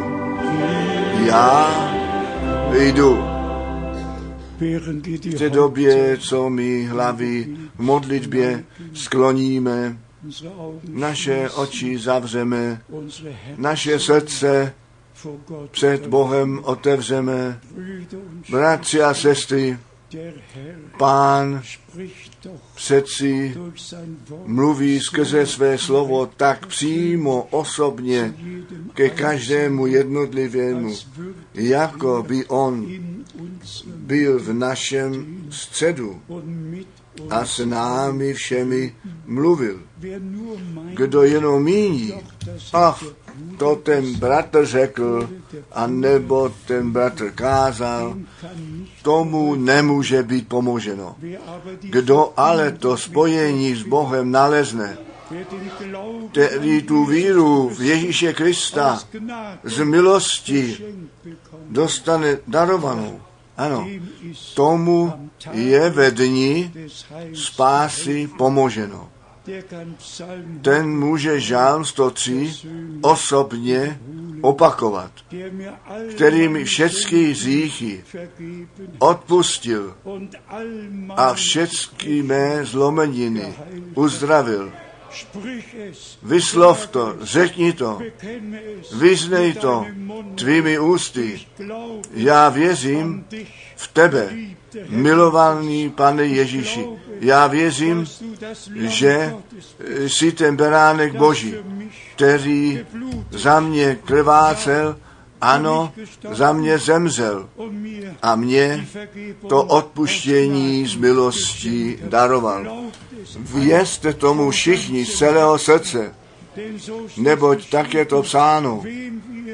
V té době, co my hlavy v modlitbě skloníme, naše oči zavřeme, naše srdce před Bohem otevřeme. Bratři a sestry, Pán přeci mluví skrze své slovo tak přímo osobně ke každému jednotlivému, jako by on byl v našem středu a s námi všemi mluvil. Kdo jenom míní, ach, to ten bratr řekl, a nebo ten bratr kázal, tomu nemůže být pomoženo. Kdo ale to spojení s Bohem nalezne, který tu víru v Ježíše Krista z milosti dostane darovanou, ano, tomu je ve dni spásy pomoženo. Ten může žálm 103 osobně opakovat, který mi všechny hříchy odpustil a všechny mé zlomeniny uzdravil. Vyslov to, řekni to, vyznej to tvými ústy. Já věřím v tebe, milovaný Pane Ježíši. Já věřím, že jsi ten beránek Boží, který za mě krvácel, ano, za mě zemřel a mě to odpuštění z milostí daroval. Věřte tomu všichni z celého srdce, neboť tak je to psáno.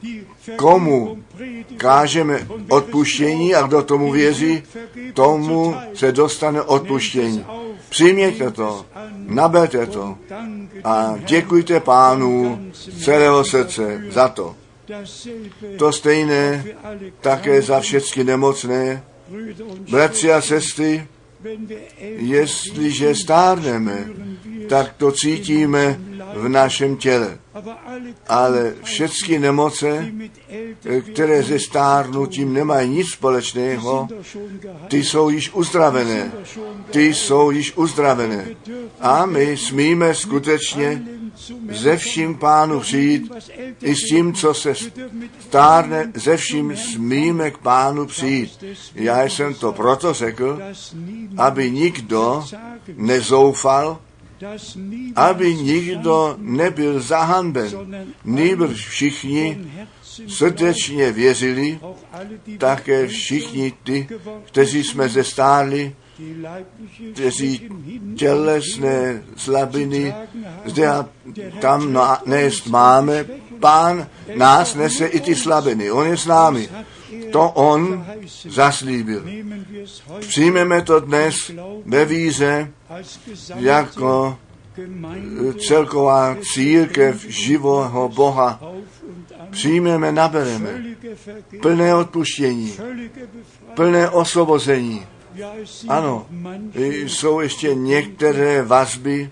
komu kážeme odpuštění a kdo tomu věří, tomu se dostane odpuštění. Přijměte to, naberte to a děkujte Pánu z celého srdce za to. To stejné také za všechny nemocné. Bratři a sestry, jestliže stárneme, tak to cítíme v našem těle. Ale všechny nemoce, které se stárnutím nemají nic společného, ty jsou již uzdravené. Ty jsou již uzdravené. A my smíme skutečně ze vším Pánu přijít, i s tím, co se stárne, ze vším smíme k Pánu přijít. Já jsem to proto řekl, aby nikdo nezoufal, aby nikdo nebyl zahanben, nýbrž všichni srdečně věřili, také všichni ty, kteří jsme zestárli, kteří tělesné slabiny zde a tam nést máme. Pán nás nese i ty slabiny, on je s námi. To on zaslíbil. Přijmeme to dnes ve víře jako celková církev živoho Boha. Přijmeme, nabereme plné odpuštění, plné osvobození. Ano, jsou ještě některé vazby,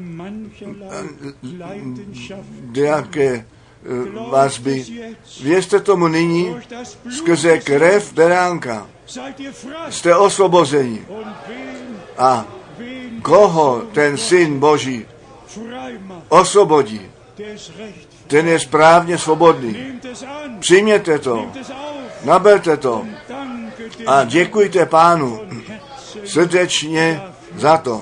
nějaké vazby. Věřte tomu nyní, skrze krev beránka jste osvobozeni. A koho ten Syn Boží osvobodí, ten je správně svobodný. Přijměte to, naberte to a děkujte Pánu srdečně za to.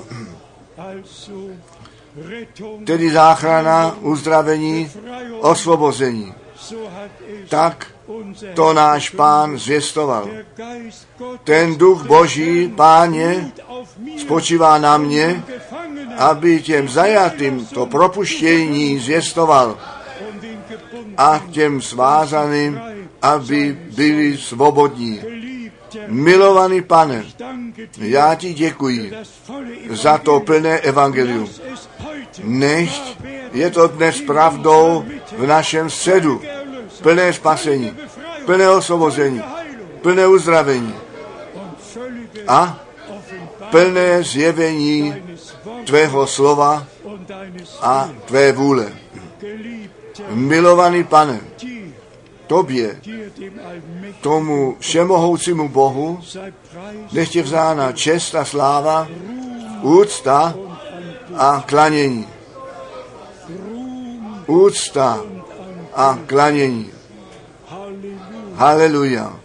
Tedy záchrana, uzdravení, osvobození. Tak to náš Pán zvěstoval. Ten Duch Boží, Páně, spočívá na mě, aby těm zajatým to propuštění zvěstoval a těm svázaným, aby byli svobodní. Milovaný Pane, já ti děkuji za to plné evangelium. Nechť je to dnes pravdou v našem středu. Plné spasení, plné osvobození, plné uzdravení a plné zjevení tvého slova a tvé vůle. Milovaný Pane, tobě, tomu všemohoucímu Bohu, nech je vzána čest a sláva, úcta a klanění. Úcta a klanění. Haleluja.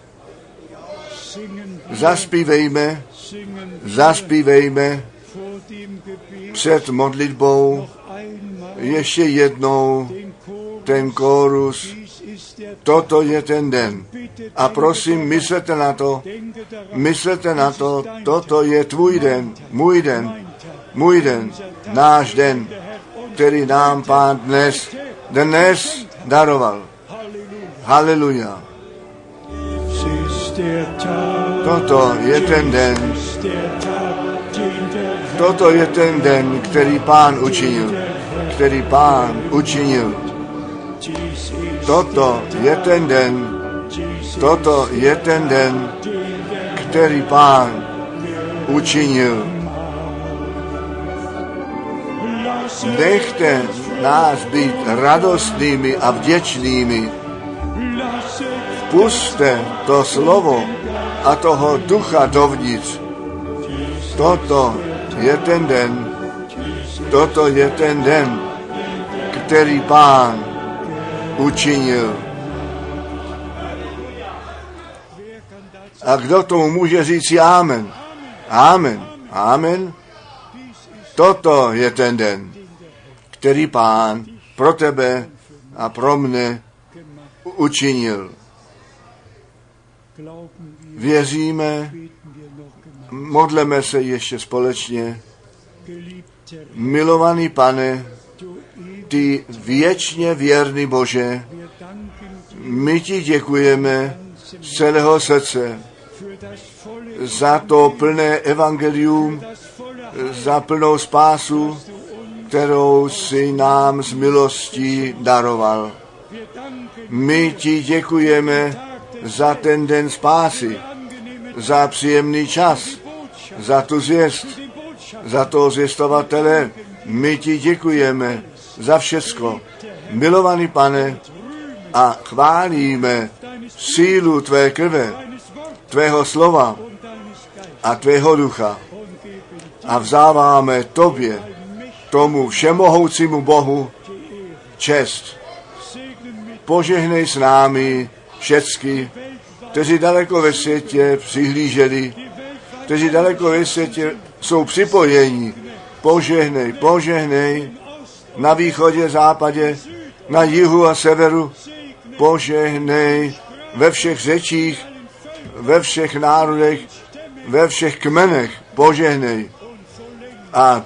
Zaspívejme před modlitbou ještě jednou ten kórus. Toto je ten den. A prosím, myslete na to, toto je tvůj den, můj den, náš den, který nám Pán dnes daroval. Haleluja. Toto je ten den. Toto je ten den, který Pán učinil. Toto je ten den, který Pán učinil. Nechte nás být radostnými a vděčnými. Vpuste to slovo a toho ducha dovnitř. Toto je ten den, který Pán učinil. A kdo tomu může říct amen? Amen. Amen. Toto je ten den, který Pán pro tebe a pro mne učinil. Věříme, modleme se ještě společně. Milovaný Pane, ty věčně věrný Bože, My ti děkujeme z celého srdce za to plné evangelium, za plnou spásu, kterou si nám z milostí daroval. My ti děkujeme za ten den spásy, za příjemný čas, za tu zvěst, za toho zvěstovatele. My ti děkujeme za všecko, milovaný Pane, a chválíme sílu tvé krve, tvého slova a tvého ducha a vzáváme tobě, tomu všemohoucímu Bohu, čest. Požehnej s námi všecky, kteří daleko ve světě přihlíželi, kteří daleko ve světě jsou připojeni. Požehnej, požehnej na východě, západě, na jihu a severu. Požehnej ve všech řečích, ve všech národech, ve všech kmenech. Požehnej a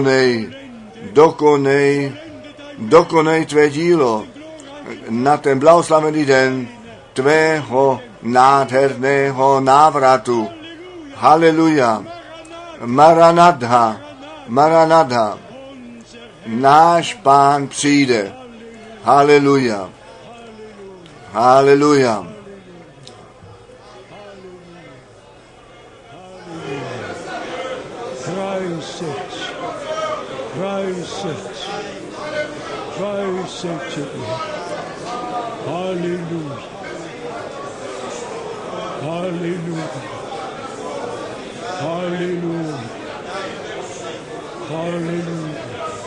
dokonej tvé dílo na ten blahoslavený den tvého nádherného návratu. Haleluja. Maranatha, Maranatha. Náš Pán přijde. Haleluja. Haleluja. Hallelujah. Hallelujah. Hallelujah. Hallelujah.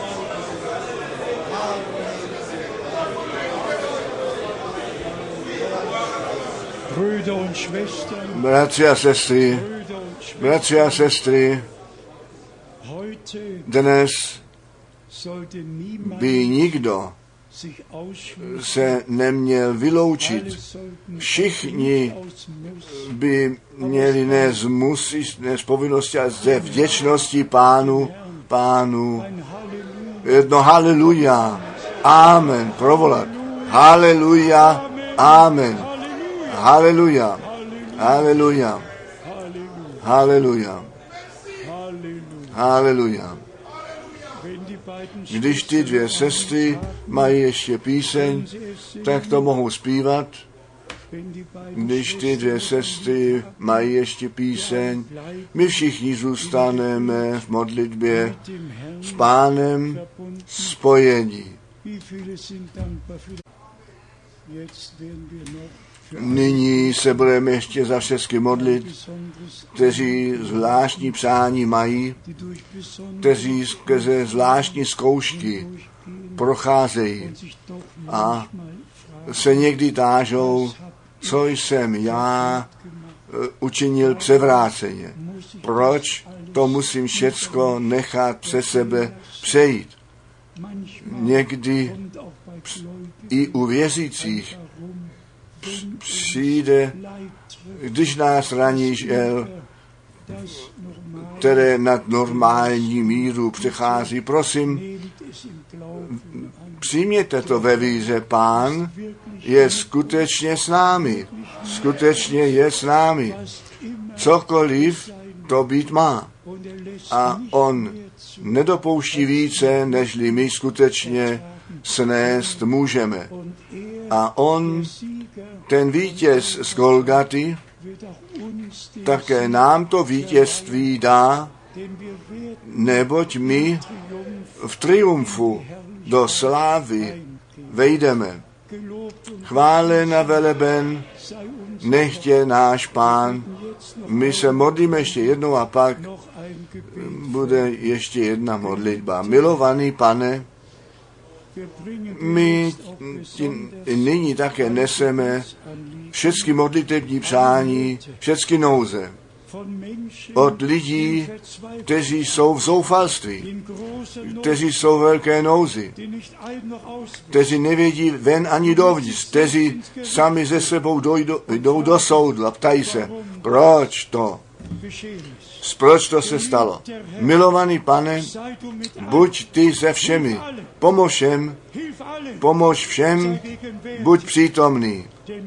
Brüder und Schwestern, bratři a sestry, dnes by nikdo se neměl vyloučit. Všichni by měli nést povinnosti a ze vděčnosti Pánu jedno haleluja, amen, provolat. Haleluja, amen. Haleluja, haleluja, haleluja, haleluja. Když ty dvě sestry mají ještě píseň, tak to mohou zpívat. Když ty dvě sestry mají ještě píseň, my všichni zůstaneme v modlitbě s Pánem spojení. Nyní se budeme ještě za všechny modlit, kteří zvláštní přání mají, kteří skrze zvláštní zkoušky procházejí a se někdy tážou, co jsem já učinil převráceně. Proč to musím všecko nechat přes sebe přejít? Někdy i u věřících přijde, když nás raní žel, které nad normální míru přechází. Prosím, přijměte to ve víře. Pán je skutečně s námi. Skutečně je s námi. Cokoliv to být má. A on nedopouští více, nežli my skutečně snést můžeme. A on, ten vítěz z Golgaty, také nám to vítězství dá, neboť my v triumfu do slávy vejdeme. Chválen a veleben nechtě náš Pán. My se modlíme ještě jednou a pak bude ještě jedna modlitba. Milovaný Pane, my nyní také neseme všechny modlitební přání, všechny nouze od lidí, kteří jsou v zoufalství, kteří jsou v velké nouzi, kteří nevědí ven ani dovnitř, kteří sami ze sebou jdou do soudu a ptají se, proč to se stalo. Milovaný Pane, buď ty se všemi, pomož všem, buď přítomný,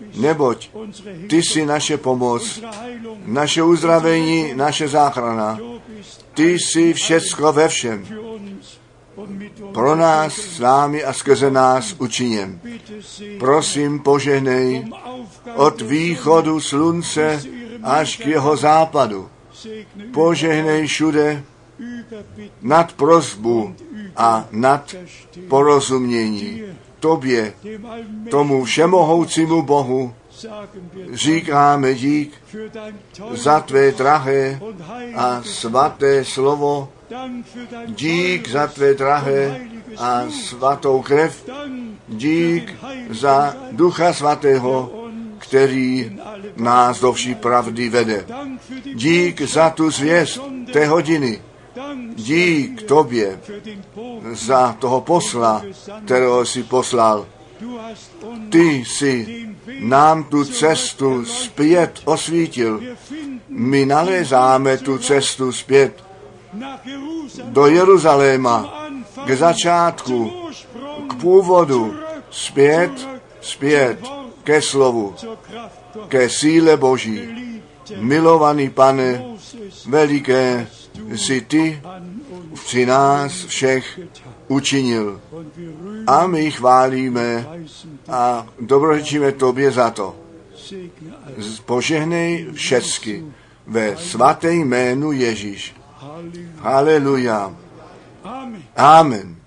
neboť ty jsi naše pomoc, naše uzdravení, naše záchrana. Ty jsi všecko ve všem. Pro nás, s námi a skrze nás učiněn. Prosím, požehnej od východu slunce až k jeho západu. Požehnej všude nad prosbu a nad porozumění. Tobě, tomu všemohoucímu Bohu, říkáme dík za tvé drahé a svaté slovo, dík za tvé drahé a svatou krev, dík za Ducha Svatého, který nás do vší pravdy vede. Dík za tu zvěst té hodiny. Dík tobě za toho posla, kterého jsi poslal. Ty jsi nám tu cestu zpět osvítil. My nalézáme tu cestu zpět do Jeruzaléma, k začátku, k původu, zpět ke slovu, ke síle Boží. Milovaný Pane, veliké jsi ty při nás všech učinil. A my chválíme a dobrořečíme tobě za to. Požehnej všecky ve svaté jménu Ježíš. Haleluja. Amen.